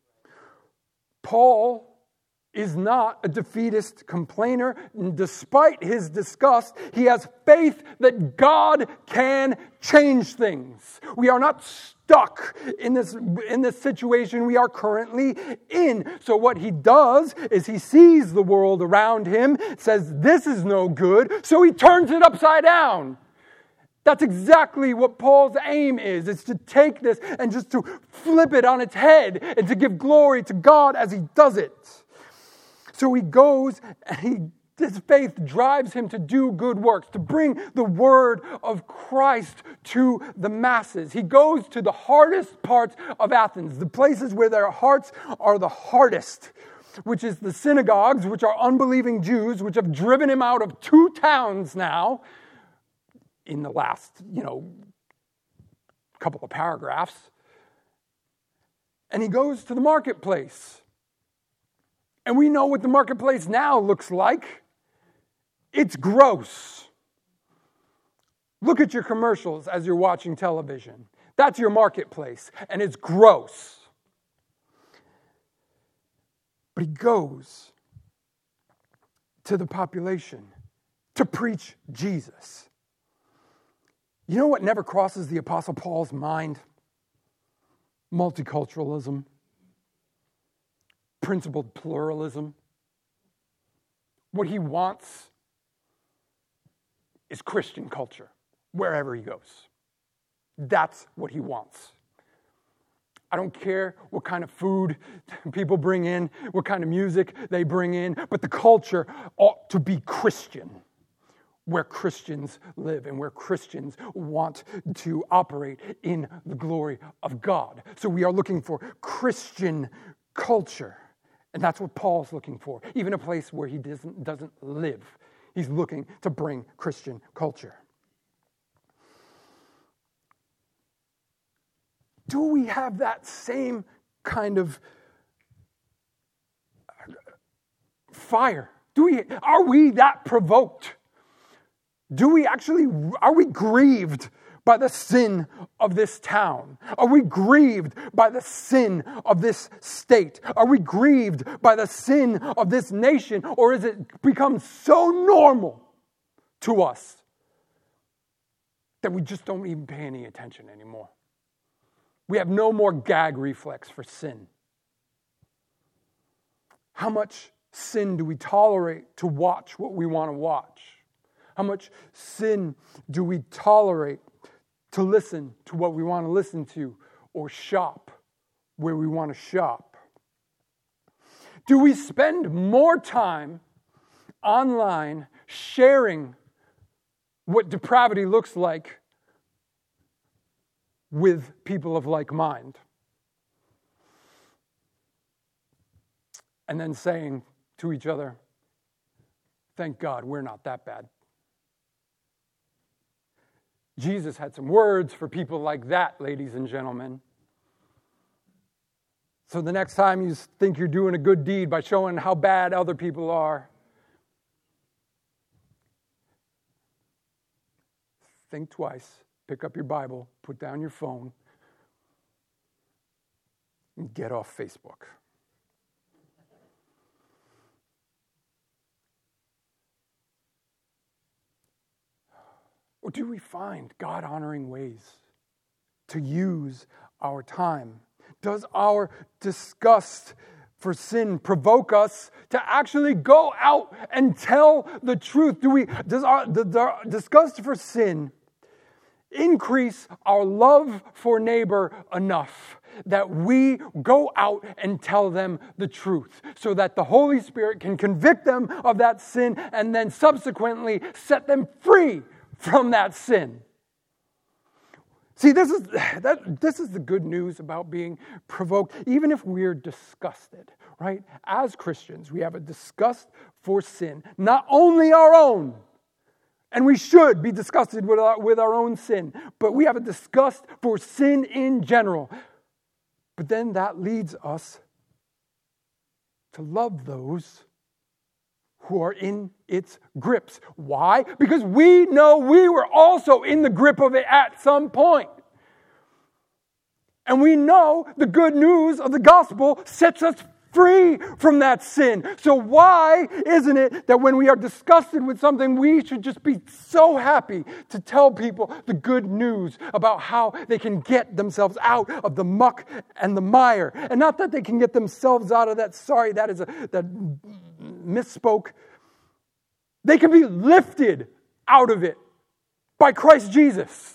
Paul is not a defeatist complainer. Despite his disgust, he has faith that God can change things. We are not stuck in this situation we are currently in. So what he does is he sees the world around him, says this is no good, so he turns it upside down. That's exactly what Paul's aim is. It's to take this and just to flip it on its head and to give glory to God as he does it. So he goes and his faith drives him to do good works, to bring the word of Christ to the masses. He goes to the hardest parts of Athens, the places where their hearts are the hardest, which is the synagogues, which are unbelieving Jews, which have driven him out of 2 towns now in the last, couple of paragraphs. And he goes to the marketplace. And we know what the marketplace now looks like. It's gross. Look at your commercials as you're watching television. That's your marketplace, and it's gross. But he goes to the population to preach Jesus. You know what never crosses the Apostle Paul's mind? Multiculturalism. Principled pluralism. What he wants is Christian culture wherever he goes. That's what he wants. I don't care what kind of food people bring in, what kind of music they bring in, but the culture ought to be Christian, where Christians live and where Christians want to operate in the glory of God. So we are looking for Christian culture. And that's what Paul's looking for, even a place where he doesn't live. He's looking to bring Christian culture. Do we have that same kind of fire? Are we that provoked? Are we grieved by the sin of this town? Are we grieved by the sin of this state? Are we grieved by the sin of this nation? Or has it become so normal to us that we just don't even pay any attention anymore? We have no more gag reflex for sin. How much sin do we tolerate to watch what we want to watch? How much sin do we tolerate to listen to what we want to listen to or shop where we want to shop? Do we spend more time online sharing what depravity looks like with people of like mind? And then saying to each other, thank God we're not that bad. Jesus had some words for people like that, ladies and gentlemen. So the next time you think you're doing a good deed by showing how bad other people are, think twice, pick up your Bible, put down your phone, and get off Facebook. Or do we find God-honoring ways to use our time? Does our disgust for sin provoke us to actually go out and tell the truth? Does the disgust for sin increase our love for neighbor enough that we go out and tell them the truth so that the Holy Spirit can convict them of that sin and then subsequently set them free from that sin? See, this is the good news about being provoked, even if we're disgusted, right? As Christians, we have a disgust for sin, not only our own, and we should be disgusted with our own sin, but we have a disgust for sin in general. But then that leads us to love those who are in its grips. Why? Because we know we were also in the grip of it at some point. And we know the good news of the gospel sets us free from that sin. So why isn't it that when we are disgusted with something, we should just be so happy to tell people the good news about how they can get themselves out of the muck and the mire? And not that they can get themselves out of that, that misspoke. They can be lifted out of it by Christ Jesus.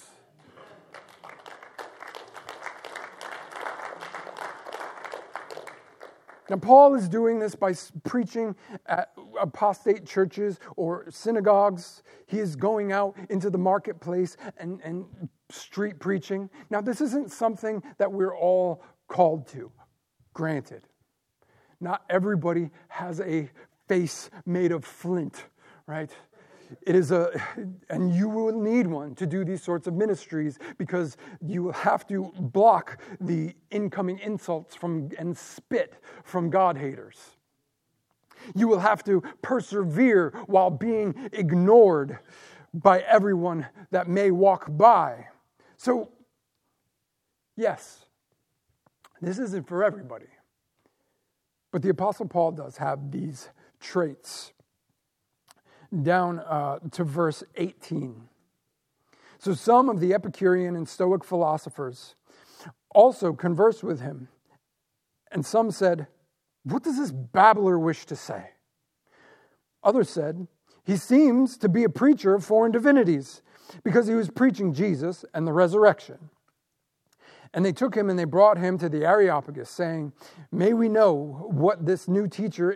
Now, Paul is doing this by preaching at apostate churches or synagogues. He is going out into the marketplace and street preaching. Now, this isn't something that we're all called to. Granted, not everybody has a face made of flint, right? It is and you will need one to do these sorts of ministries because you will have to block the incoming insults and spit from God haters. You will have to persevere while being ignored by everyone that may walk by. So, yes, this isn't for everybody. But the Apostle Paul does have these traits. Down to verse 18. So some of the Epicurean and Stoic philosophers also conversed with him. And some said, "What does this babbler wish to say?" Others said, "He seems to be a preacher of foreign divinities, because he was preaching Jesus and the resurrection." And they took him and they brought him to the Areopagus, saying, "May we know what this new teaching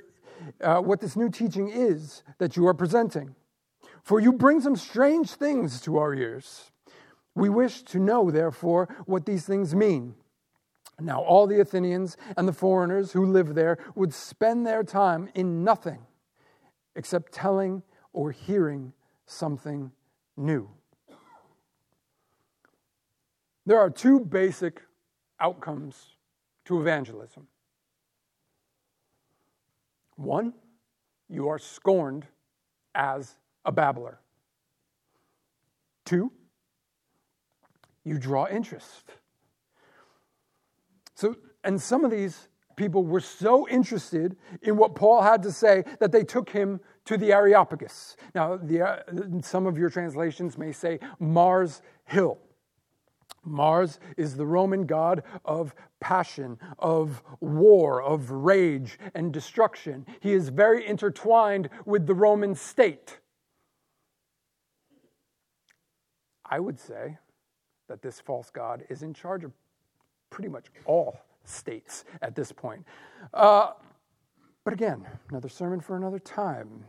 is that you are presenting. For you bring some strange things to our ears. We wish to know, therefore, what these things mean." Now all the Athenians and the foreigners who lived there would spend their time in nothing except telling or hearing something new. There are two basic outcomes to evangelism. One, you are scorned as a babbler. Two, you draw interest. And some of these people were so interested in what Paul had to say that they took him to the Areopagus. Now, some of your translations may say Mars Hill. Mars is the Roman god of passion, of war, of rage and destruction. He is very intertwined with the Roman state. I would say that this false god is in charge of pretty much all states at this point. But again, another sermon for another time.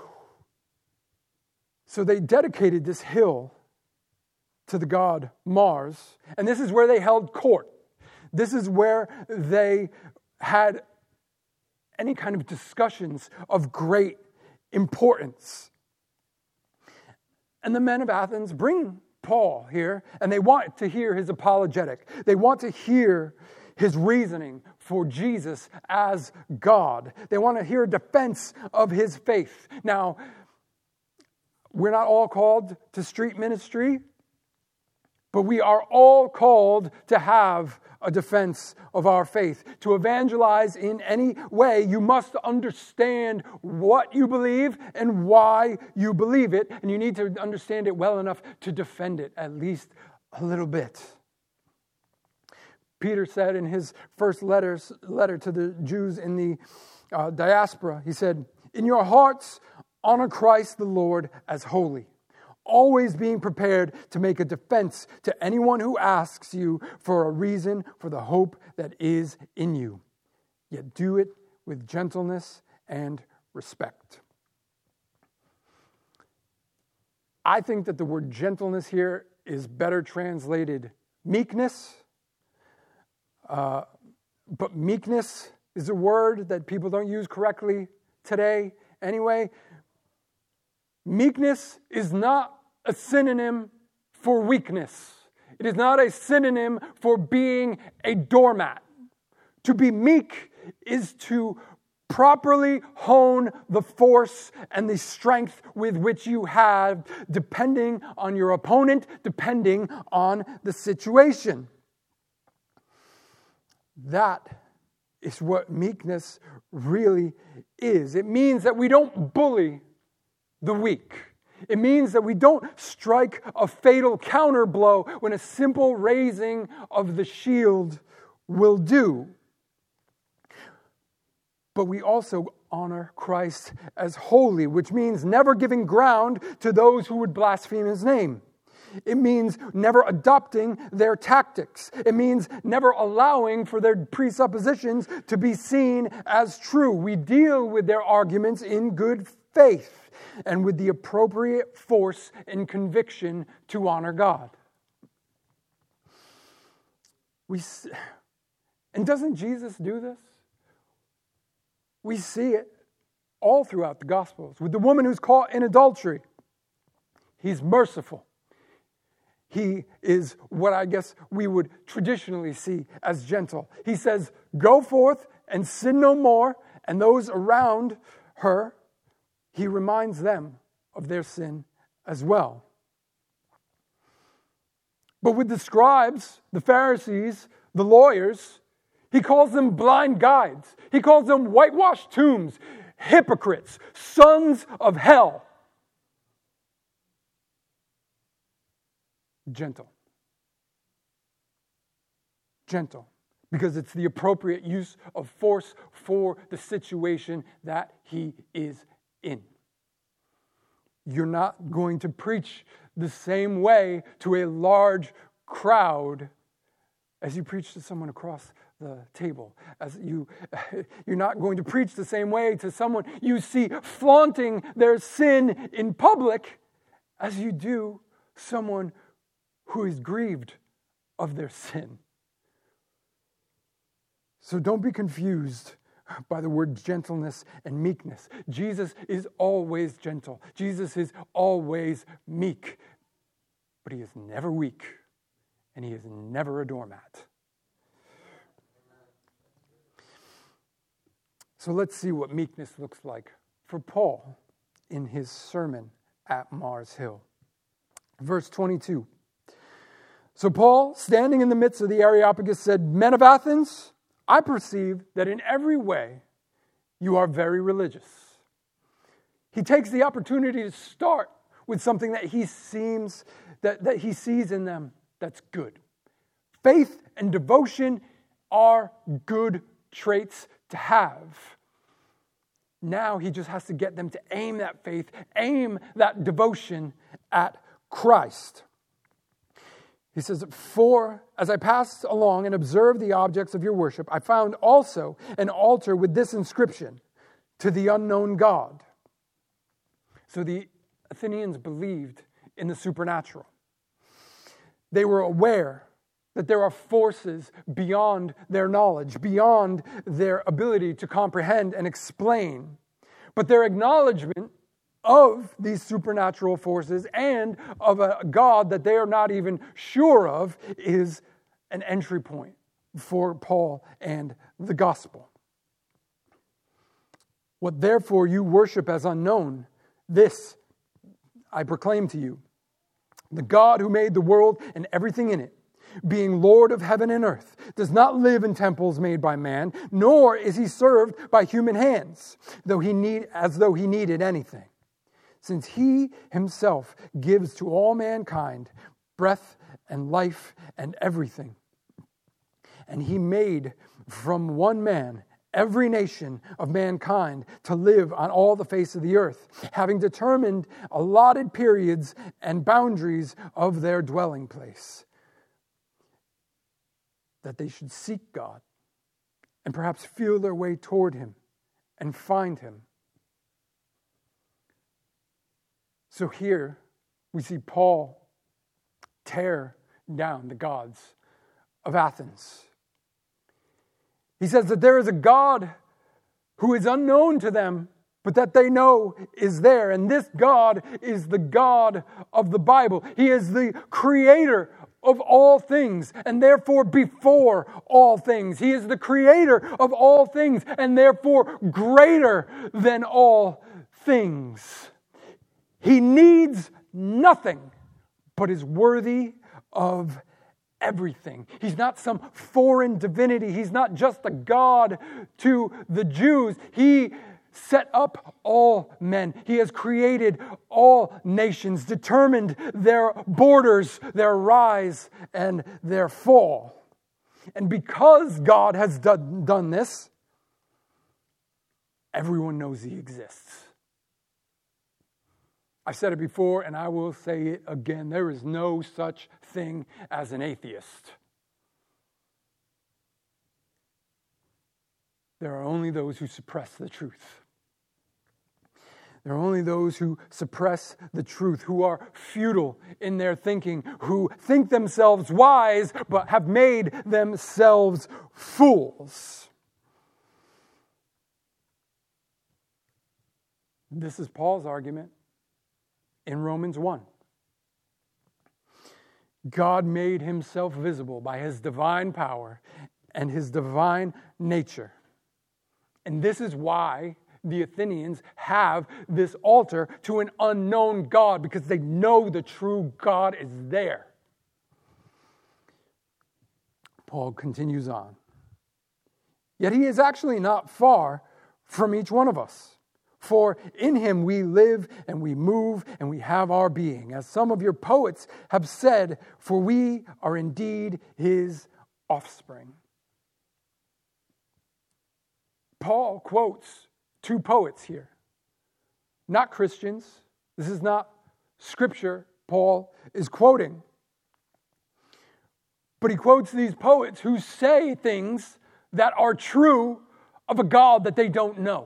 So they dedicated this hill to the god Mars, and this is where they held court. This is where they had any kind of discussions of great importance. And the men of Athens bring Paul here, and they want to hear his apologetic. They want to hear his reasoning for Jesus as God. They want to hear a defense of his faith. Now, we're not all called to street ministry. But we are all called to have a defense of our faith. To evangelize in any way, you must understand what you believe and why you believe it. And you need to understand it well enough to defend it, at least a little bit. Peter said in his first letter to the Jews in the diaspora, he said, "In your hearts, honor Christ the Lord as holy, always being prepared to make a defense to anyone who asks you for a reason for the hope that is in you. Yet do it with gentleness and respect." I think that the word gentleness here is better translated meekness. But meekness is a word that people don't use correctly today anyway. Meekness is not a synonym for weakness. It is not a synonym for being a doormat. To be meek is to properly hone the force and the strength with which you have, depending on your opponent, depending on the situation. That is what meekness really is. It means that we don't bully the weak. It means that we don't strike a fatal counterblow when a simple raising of the shield will do. But we also honor Christ as holy, which means never giving ground to those who would blaspheme his name. It means never adopting their tactics. It means never allowing for their presuppositions to be seen as true. We deal with their arguments in good faith and with the appropriate force and conviction to honor God. And doesn't Jesus do this? We see it all throughout the Gospels. With the woman who's caught in adultery, he's merciful. He is what I guess we would traditionally see as gentle. He says, "Go forth and sin no more." And those around her, he reminds them of their sin as well. But with the scribes, the Pharisees, the lawyers, he calls them blind guides. He calls them whitewashed tombs, hypocrites, sons of hell. Gentle. Gentle. Because it's the appropriate use of force for the situation that he is in. You're not going to preach the same way to a large crowd as you preach to someone across the table. You're not going to preach the same way to someone you see flaunting their sin in public as you do someone who is grieved of their sin. So don't be confused by the word gentleness and meekness. Jesus is always gentle. Jesus is always meek. But he is never weak, and he is never a doormat. So let's see what meekness looks like for Paul in his sermon at Mars Hill. Verse 22. So Paul, standing in the midst of the Areopagus, said, "Men of Athens, I perceive that in every way you are very religious." He takes the opportunity to start with something that he sees in them that's good. Faith and devotion are good traits to have. Now he just has to get them to aim that faith, aim that devotion at Christ. He says, "For as I passed along and observed the objects of your worship, I found also an altar with this inscription, 'To the unknown God.'" So the Athenians believed in the supernatural. They were aware that there are forces beyond their knowledge, beyond their ability to comprehend and explain. But their acknowledgement of these supernatural forces and of a God that they are not even sure of is an entry point for Paul and the gospel. "What therefore you worship as unknown, this I proclaim to you. The God who made the world and everything in it, being Lord of heaven and earth, does not live in temples made by man, nor is he served by human hands, as though he needed anything. Since he himself gives to all mankind breath and life and everything. And he made from one man every nation of mankind to live on all the face of the earth, having determined allotted periods and boundaries of their dwelling place, that they should seek God and perhaps feel their way toward him and find him. So here we see Paul tear down the gods of Athens. He says that there is a God who is unknown to them, but that they know is there. And this God is the God of the Bible. He is the creator of all things, and therefore before all things. He is the creator of all things, and therefore greater than all things. He needs nothing, but is worthy of everything. He's not some foreign divinity. He's not just a God to the Jews. He set up all men. He has created all nations, determined their borders, their rise and their fall. And because God has done this, everyone knows he exists. I've said it before, and I will say it again. There is no such thing as an atheist. There are only those who suppress the truth. There are only those who suppress the truth, who are futile in their thinking, who think themselves wise, but have made themselves fools. This is Paul's argument in Romans 1. God made himself visible by his divine power and his divine nature. And this is why the Athenians have this altar to an unknown God, because they know the true God is there. Paul continues on. Yet he is actually not far from each one of us. For in him we live and we move and we have our being. As some of your poets have said, for we are indeed his offspring. Paul quotes two poets here. Not Christians. This is not scripture Paul is quoting. But he quotes these poets who say things that are true of a God that they don't know.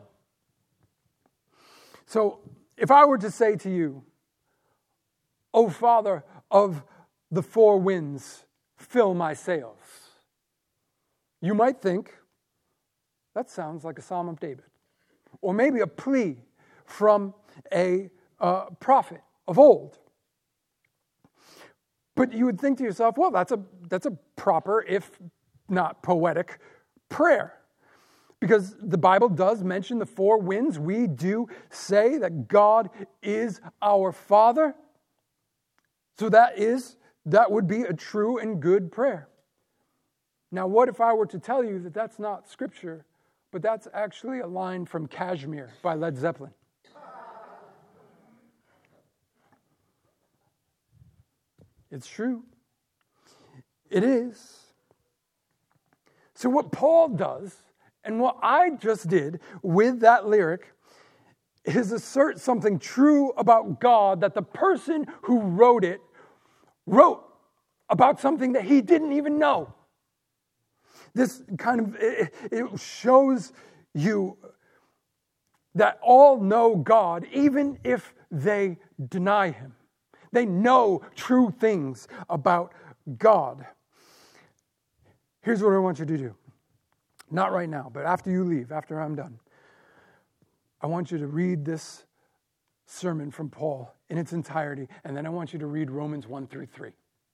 So, if I were to say to you, O Father of the four winds, fill my sails, you might think, that sounds like a Psalm of David. Or maybe a plea from a prophet of old. But you would think to yourself, well, that's a proper, if not poetic, prayer. Because the Bible does mention the four winds. We do say that God is our Father. So that would be a true and good prayer. Now, what if I were to tell you that that's not scripture, but that's actually a line from Kashmir by Led Zeppelin? It's true. It is. So what Paul does, and what I just did with that lyric, is assert something true about God that the person who wrote it wrote about something that he didn't even know. This kind of, it shows you that all know God, even if they deny him. They know true things about God. Here's what I want you to do. Not right now, but after you leave, after I'm done. I want you to read this sermon from Paul in its entirety, and then I want you to read Romans 1 through 3.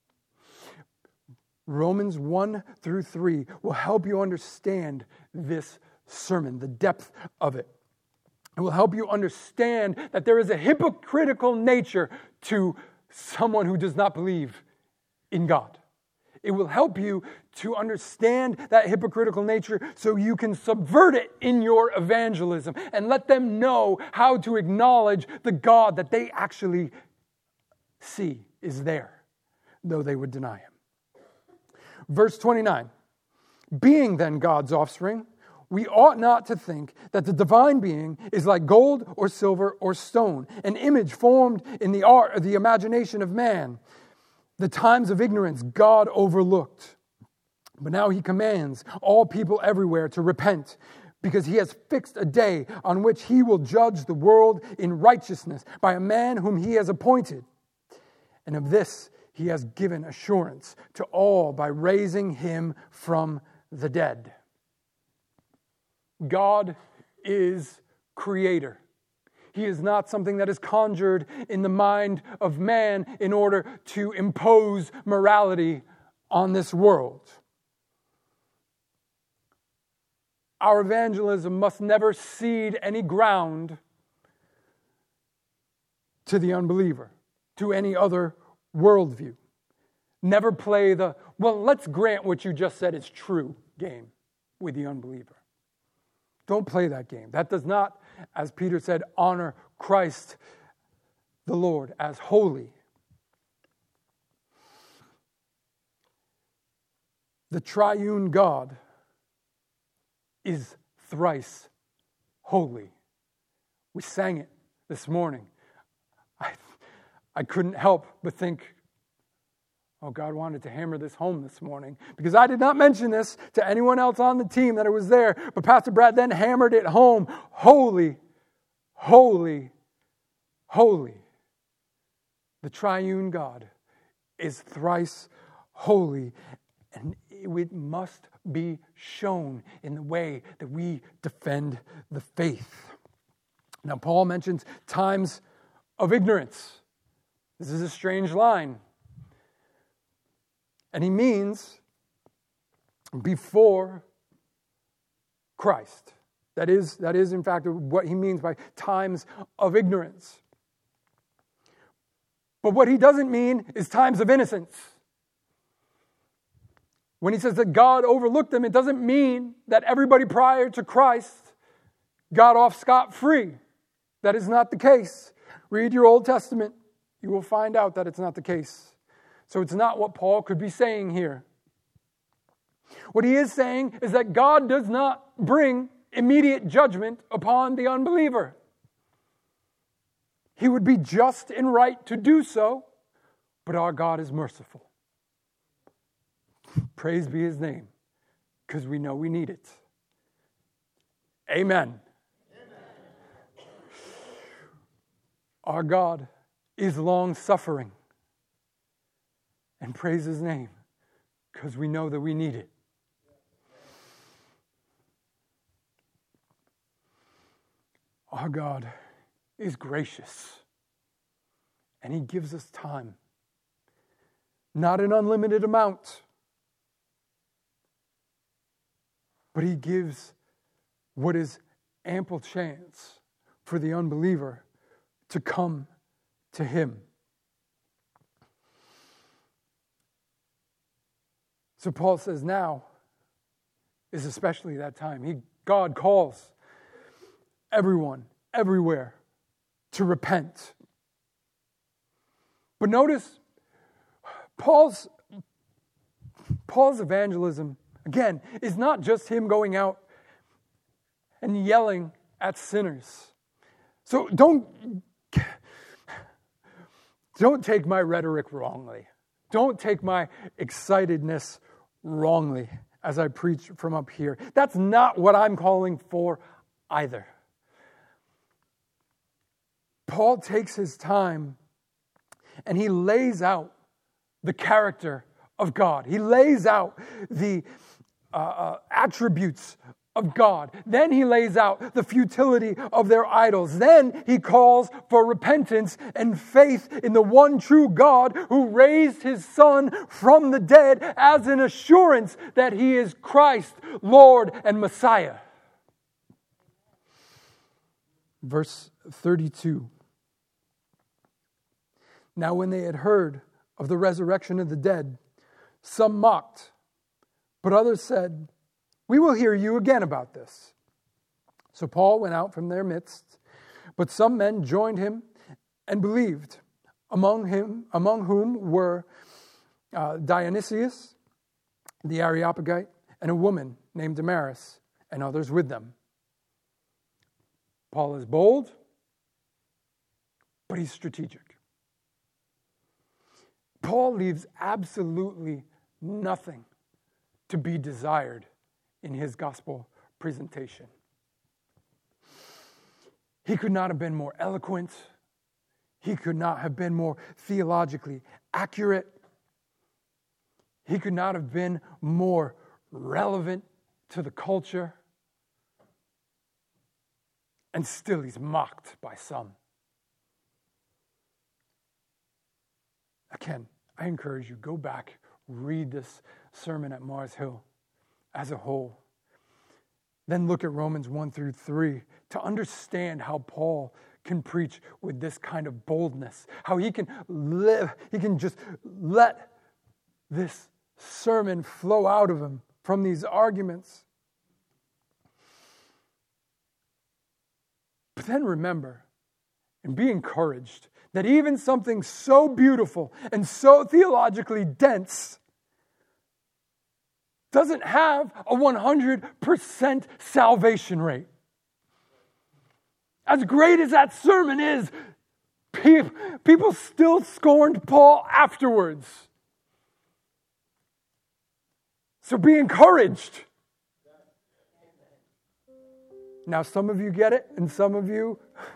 Romans 1 through 3 will help you understand this sermon, the depth of it. It will help you understand that there is a hypocritical nature to someone who does not believe in God. It will help you to understand that hypocritical nature so you can subvert it in your evangelism and let them know how to acknowledge the God that they actually see is there, though they would deny him. Verse 29, being then God's offspring, we ought not to think that the divine being is like gold or silver or stone, an image formed in the art or the imagination of man. The times of ignorance God overlooked. But now he commands all people everywhere to repent, because he has fixed a day on which he will judge the world in righteousness by a man whom he has appointed. And of this he has given assurance to all by raising him from the dead. God is creator. He is not something that is conjured in the mind of man in order to impose morality on this world. Our evangelism must never cede any ground to the unbeliever, to any other worldview. Never play the, well, let's grant what you just said is true game with the unbeliever. Don't play that game. That does not, as Peter said, honor Christ the Lord as holy. The triune God is thrice holy. We sang it this morning. I couldn't help but think, oh, God wanted to hammer this home this morning, because I did not mention this to anyone else on the team that it was there, but Pastor Brad then hammered it home. Holy, holy, holy. The triune God is thrice holy, and it must be shown in the way that we defend the faith. Now, Paul mentions times of ignorance. This is a strange line. And he means before Christ. That is, in fact, what he means by times of ignorance. But what he doesn't mean is times of innocence. When he says that God overlooked them, it doesn't mean that everybody prior to Christ got off scot-free. That is not the case. Read your Old Testament. You will find out that it's not the case. So it's not what Paul could be saying here. What he is saying is that God does not bring immediate judgment upon the unbeliever. He would be just and right to do so, but our God is merciful. Praise be his name, because we know we need it. Amen. Our God is long-suffering. And praise his name, because we know that we need it. Our God is gracious, and he gives us time. Not an unlimited amount, but he gives what is ample chance for the unbeliever to come to him. So Paul says now is especially that time. God calls everyone, everywhere, to repent. But notice, Paul's evangelism, again, is not just him going out and yelling at sinners. So don't take my rhetoric wrongly. Don't take my excitedness wrongly as I preach from up here. That's not what I'm calling for either. Paul takes his time and he lays out the character of God. He lays out the attributes of God. Then he lays out the futility of their idols. Then he calls for repentance and faith in the one true God who raised his Son from the dead as an assurance that he is Christ, Lord, and Messiah. Verse 32. Now when they had heard of the resurrection of the dead, some mocked, but others said, "We will hear you again about this." So Paul went out from their midst, but some men joined him and believed, among whom were Dionysius, the Areopagite, and a woman named Damaris, and others with them. Paul is bold, but he's strategic. Paul leaves absolutely nothing to be desired in his gospel presentation. He could not have been more eloquent. He could not have been more theologically accurate. He could not have been more relevant to the culture. And still he's mocked by some. Again, I encourage you, go back, read this sermon at Mars Hill as a whole. Then look at Romans 1-3 to understand how Paul can preach with this kind of boldness, how he can live, he can just let this sermon flow out of him from these arguments. But then remember and be encouraged that even something so beautiful and so theologically dense doesn't have a 100% salvation rate. As great as that sermon is, people still scorned Paul afterwards. So be encouraged. Now, some of you get it, and some of you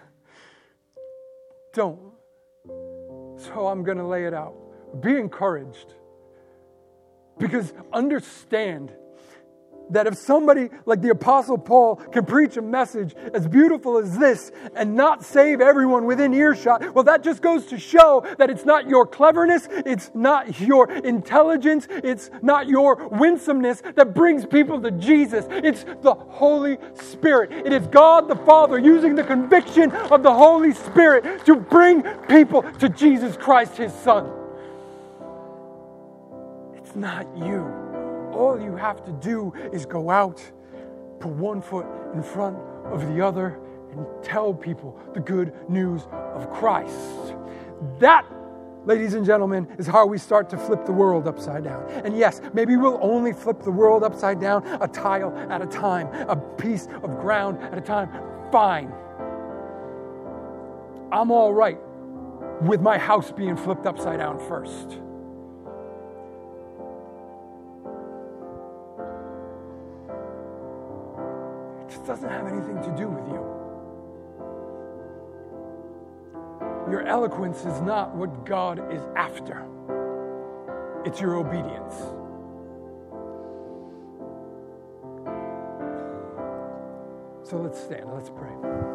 don't. So I'm going to lay it out. Be encouraged. Because understand that if somebody like the Apostle Paul can preach a message as beautiful as this and not save everyone within earshot, well, that just goes to show that it's not your cleverness, it's not your intelligence, it's not your winsomeness that brings people to Jesus. It's the Holy Spirit. It is God the Father using the conviction of the Holy Spirit to bring people to Jesus Christ, His Son. It's not you. All you have to do is go out, put one foot in front of the other, and tell people the good news of Christ. That, ladies and gentlemen, is how we start to flip the world upside down. And yes, maybe we'll only flip the world upside down a tile at a time, a piece of ground at a time. Fine. I'm all right with my house being flipped upside down first. It doesn't have anything to do with you. Your eloquence is not what God is after. It's your obedience. So let's stand, let's pray.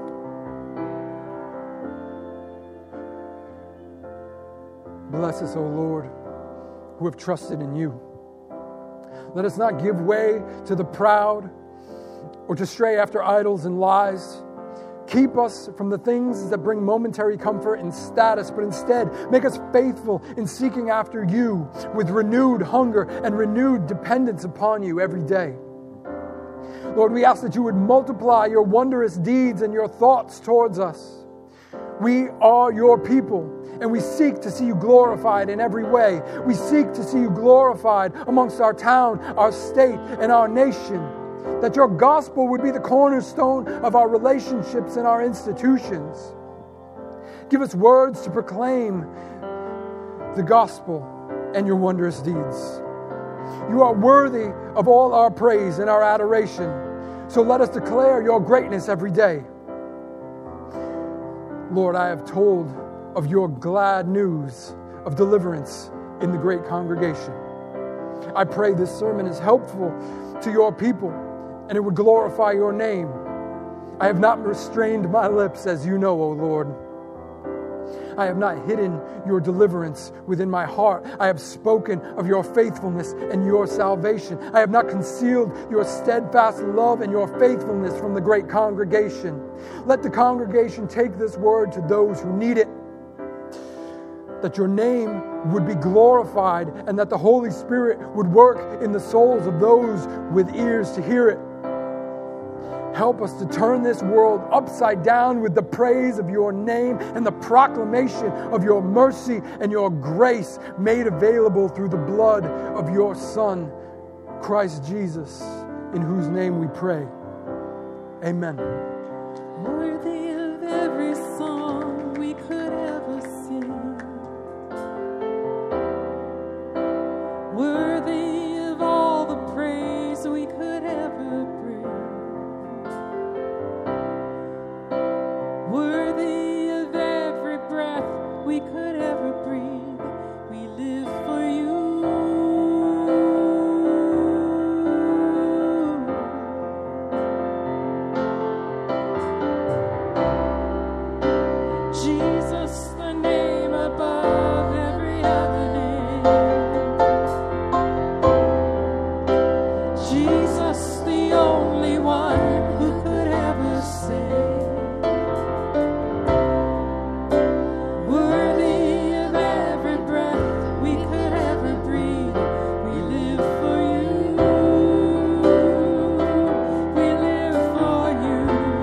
Bless us, O Lord, who have trusted in you. Let us not give way to the proud or to stray after idols and lies. Keep us from the things that bring momentary comfort and status, but instead make us faithful in seeking after you with renewed hunger and renewed dependence upon you every day. Lord, we ask that you would multiply your wondrous deeds and your thoughts towards us. We are your people, and we seek to see you glorified in every way. We seek to see you glorified amongst our town, our state, and our nation. That your gospel would be the cornerstone of our relationships and our institutions. Give us words to proclaim the gospel and your wondrous deeds. You are worthy of all our praise and our adoration. So let us declare your greatness every day. Lord, I have told of your glad news of deliverance in the great congregation. I pray this sermon is helpful to your people, and it would glorify your name. I have not restrained my lips, as you know, O Lord. I have not hidden your deliverance within my heart. I have spoken of your faithfulness and your salvation. I have not concealed your steadfast love and your faithfulness from the great congregation. Let the congregation take this word to those who need it. that your name would be glorified and that the Holy Spirit would work in the souls of those with ears to hear it. Help us to turn this world upside down with the praise of your name and the proclamation of your mercy and your grace made available through the blood of your Son, Christ Jesus, in whose name we pray. Amen. Worthy of every song we could ever sing, worthy of all the praise we could ever bring, worthy of every breath we could ever breathe. We live for you. Jesus, the name above every other name. Jesus, the only one who could ever save. Worthy of every breath we could ever breathe. We live for you. We live for you.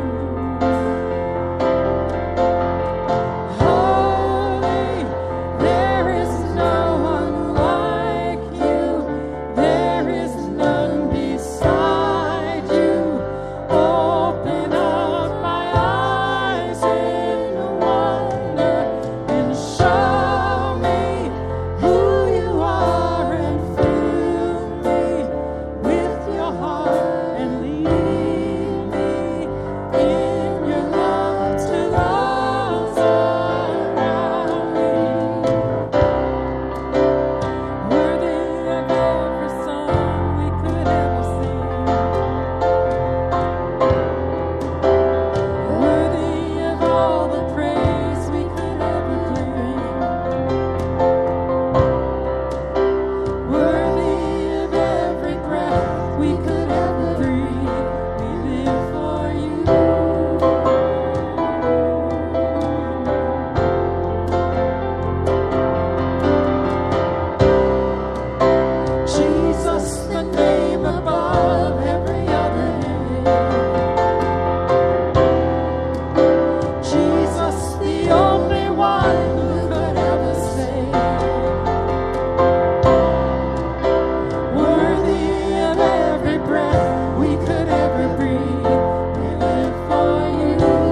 Holy, there is no one like you. There is none beside you. Open up my eyes in wonder and show me who you are and fill me with your heart and lead me in your love to those around me. Worthy of every song we could ever sing, worthy of all the praise we could ever bring, worthy of every breath we could ever breathe. We live for you. Jesus, the name above every other name. Jesus, the only one who could ever save. Worthy of every breath we could ever breathe. We live for you.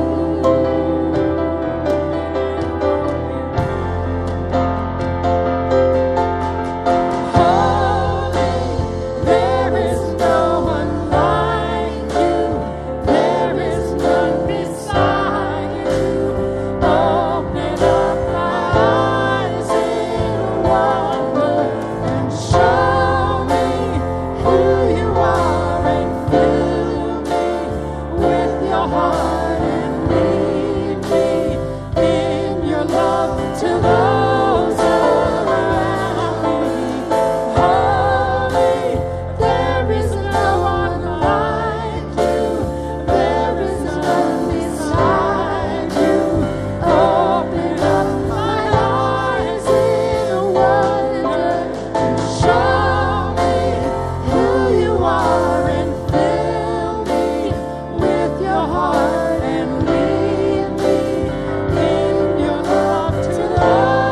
Holy, there is no one like you. There is none beside you. Open up my eyes in wonder and show me who you are and fill me with your heart and lead me in your love to those around me. Holy, there is no one like you. There is none beside you. Open up my eyes in wonder and show me who you are and fill me with your heart and lead me in your love to those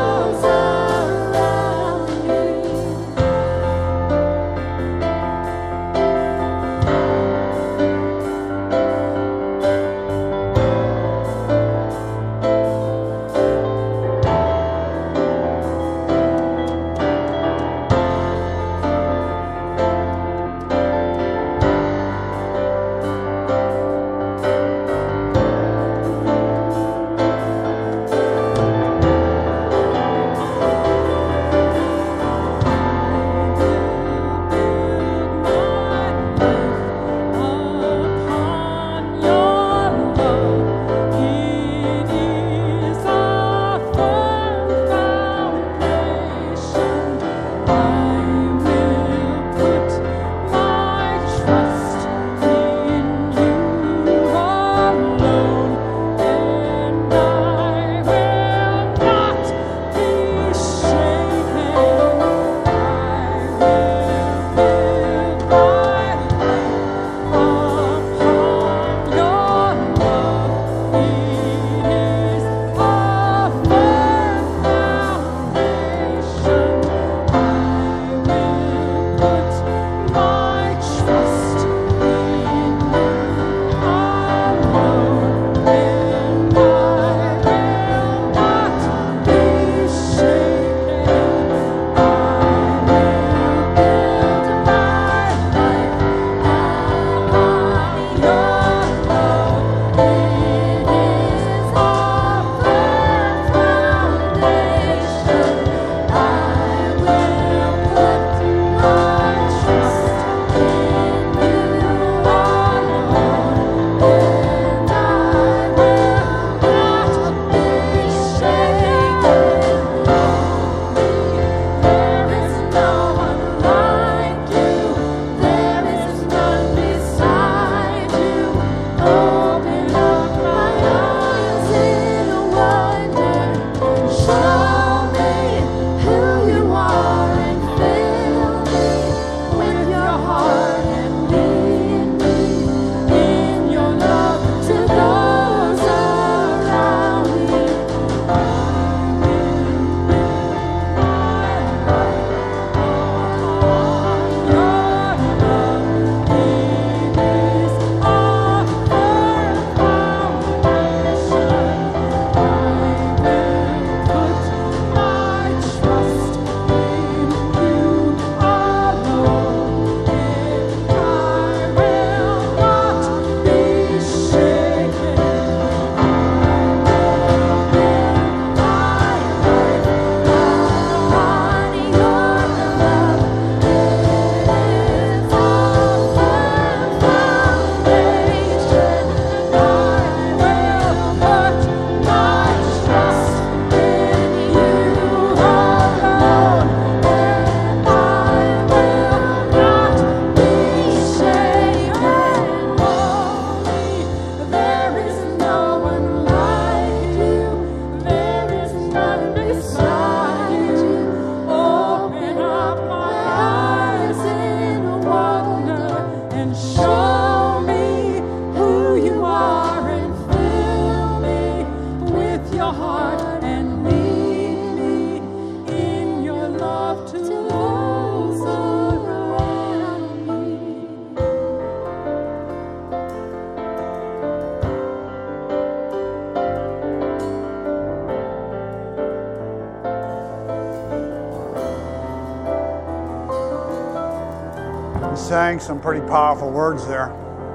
We sang some pretty powerful words there.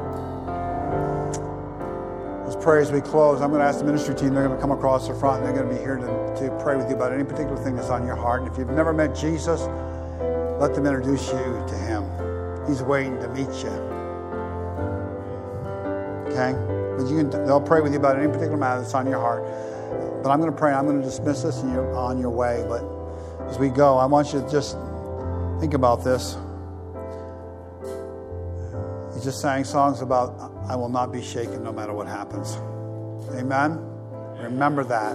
Let's pray as we close. I'm going to ask the ministry team. They're going to come across the front. And they're going to be here to pray with you about any particular thing that's on your heart. And if you've never met Jesus, let them introduce you to him. He's waiting to meet you. Okay? But they'll pray with you about any particular matter that's on your heart. But I'm going to pray. I'm going to dismiss this and you're on your way. But as we go, I want you to just think about this. He just sang songs about, I will not be shaken no matter what happens. Amen? Remember that.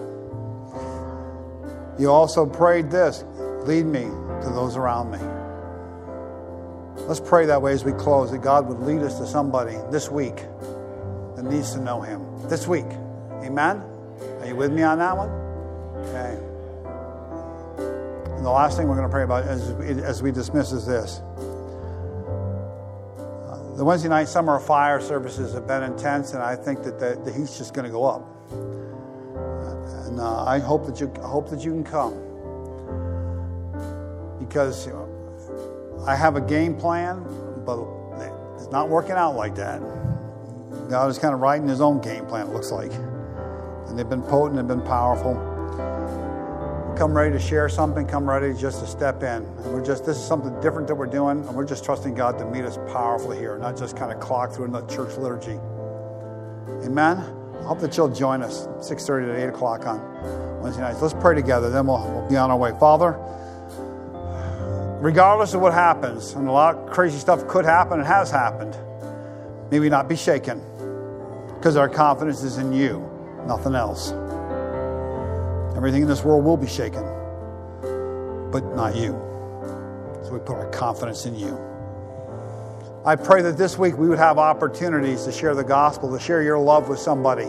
You also prayed this, lead me to those around me. Let's pray that way as we close, that God would lead us to somebody this week that needs to know him. This week. Amen? Are you with me on that one? Okay. And the last thing we're going to pray about as we dismiss is this. The Wednesday night summer fire services have been intense, and I think that the heat's just going to go up. And I hope that you can come, because I have a game plan, but it's not working out like that. God is kind of writing his own game plan, it looks like, and they've been potent and been powerful. Come ready to share something. Come ready just to step in. And this is something different that we're doing, and we're just trusting God to meet us powerfully here, not just kind of clock through another church liturgy. Amen? I hope that you'll join us 6:30 to 8 o'clock on Wednesday nights. Let's pray together, then we'll be on our way. Father, regardless of what happens, and a lot of crazy stuff could happen and has happened, may we not be shaken, because our confidence is in you, nothing else. Everything in this world will be shaken, but not you. So we put our confidence in you. I pray that this week we would have opportunities to share the gospel, to share your love with somebody.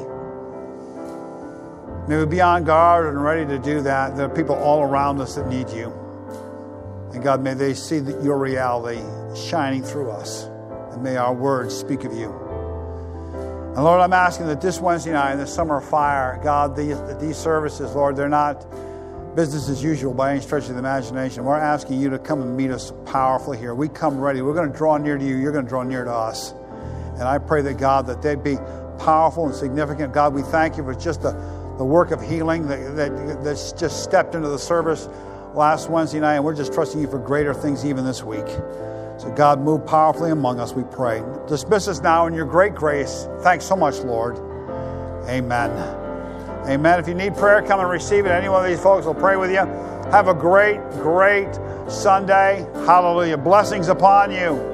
May we be on guard and ready to do that. There are people all around us that need you. And God, may they see your reality shining through us. And may our words speak of you. And Lord, I'm asking that this Wednesday night, this summer of fire, God, these services, Lord, they're not business as usual by any stretch of the imagination. We're asking you to come and meet us powerfully here. We come ready. We're going to draw near to you. You're going to draw near to us. And I pray that, God, that they'd be powerful and significant. God, we thank you for just the work of healing that's just stepped into the service last Wednesday night. And we're just trusting you for greater things even this week. So God, move powerfully among us, we pray. Dismiss us now in your great grace. Thanks so much, Lord. Amen. Amen. If you need prayer, come and receive it. Any one of these folks will pray with you. Have a great, great Sunday. Hallelujah. Blessings upon you.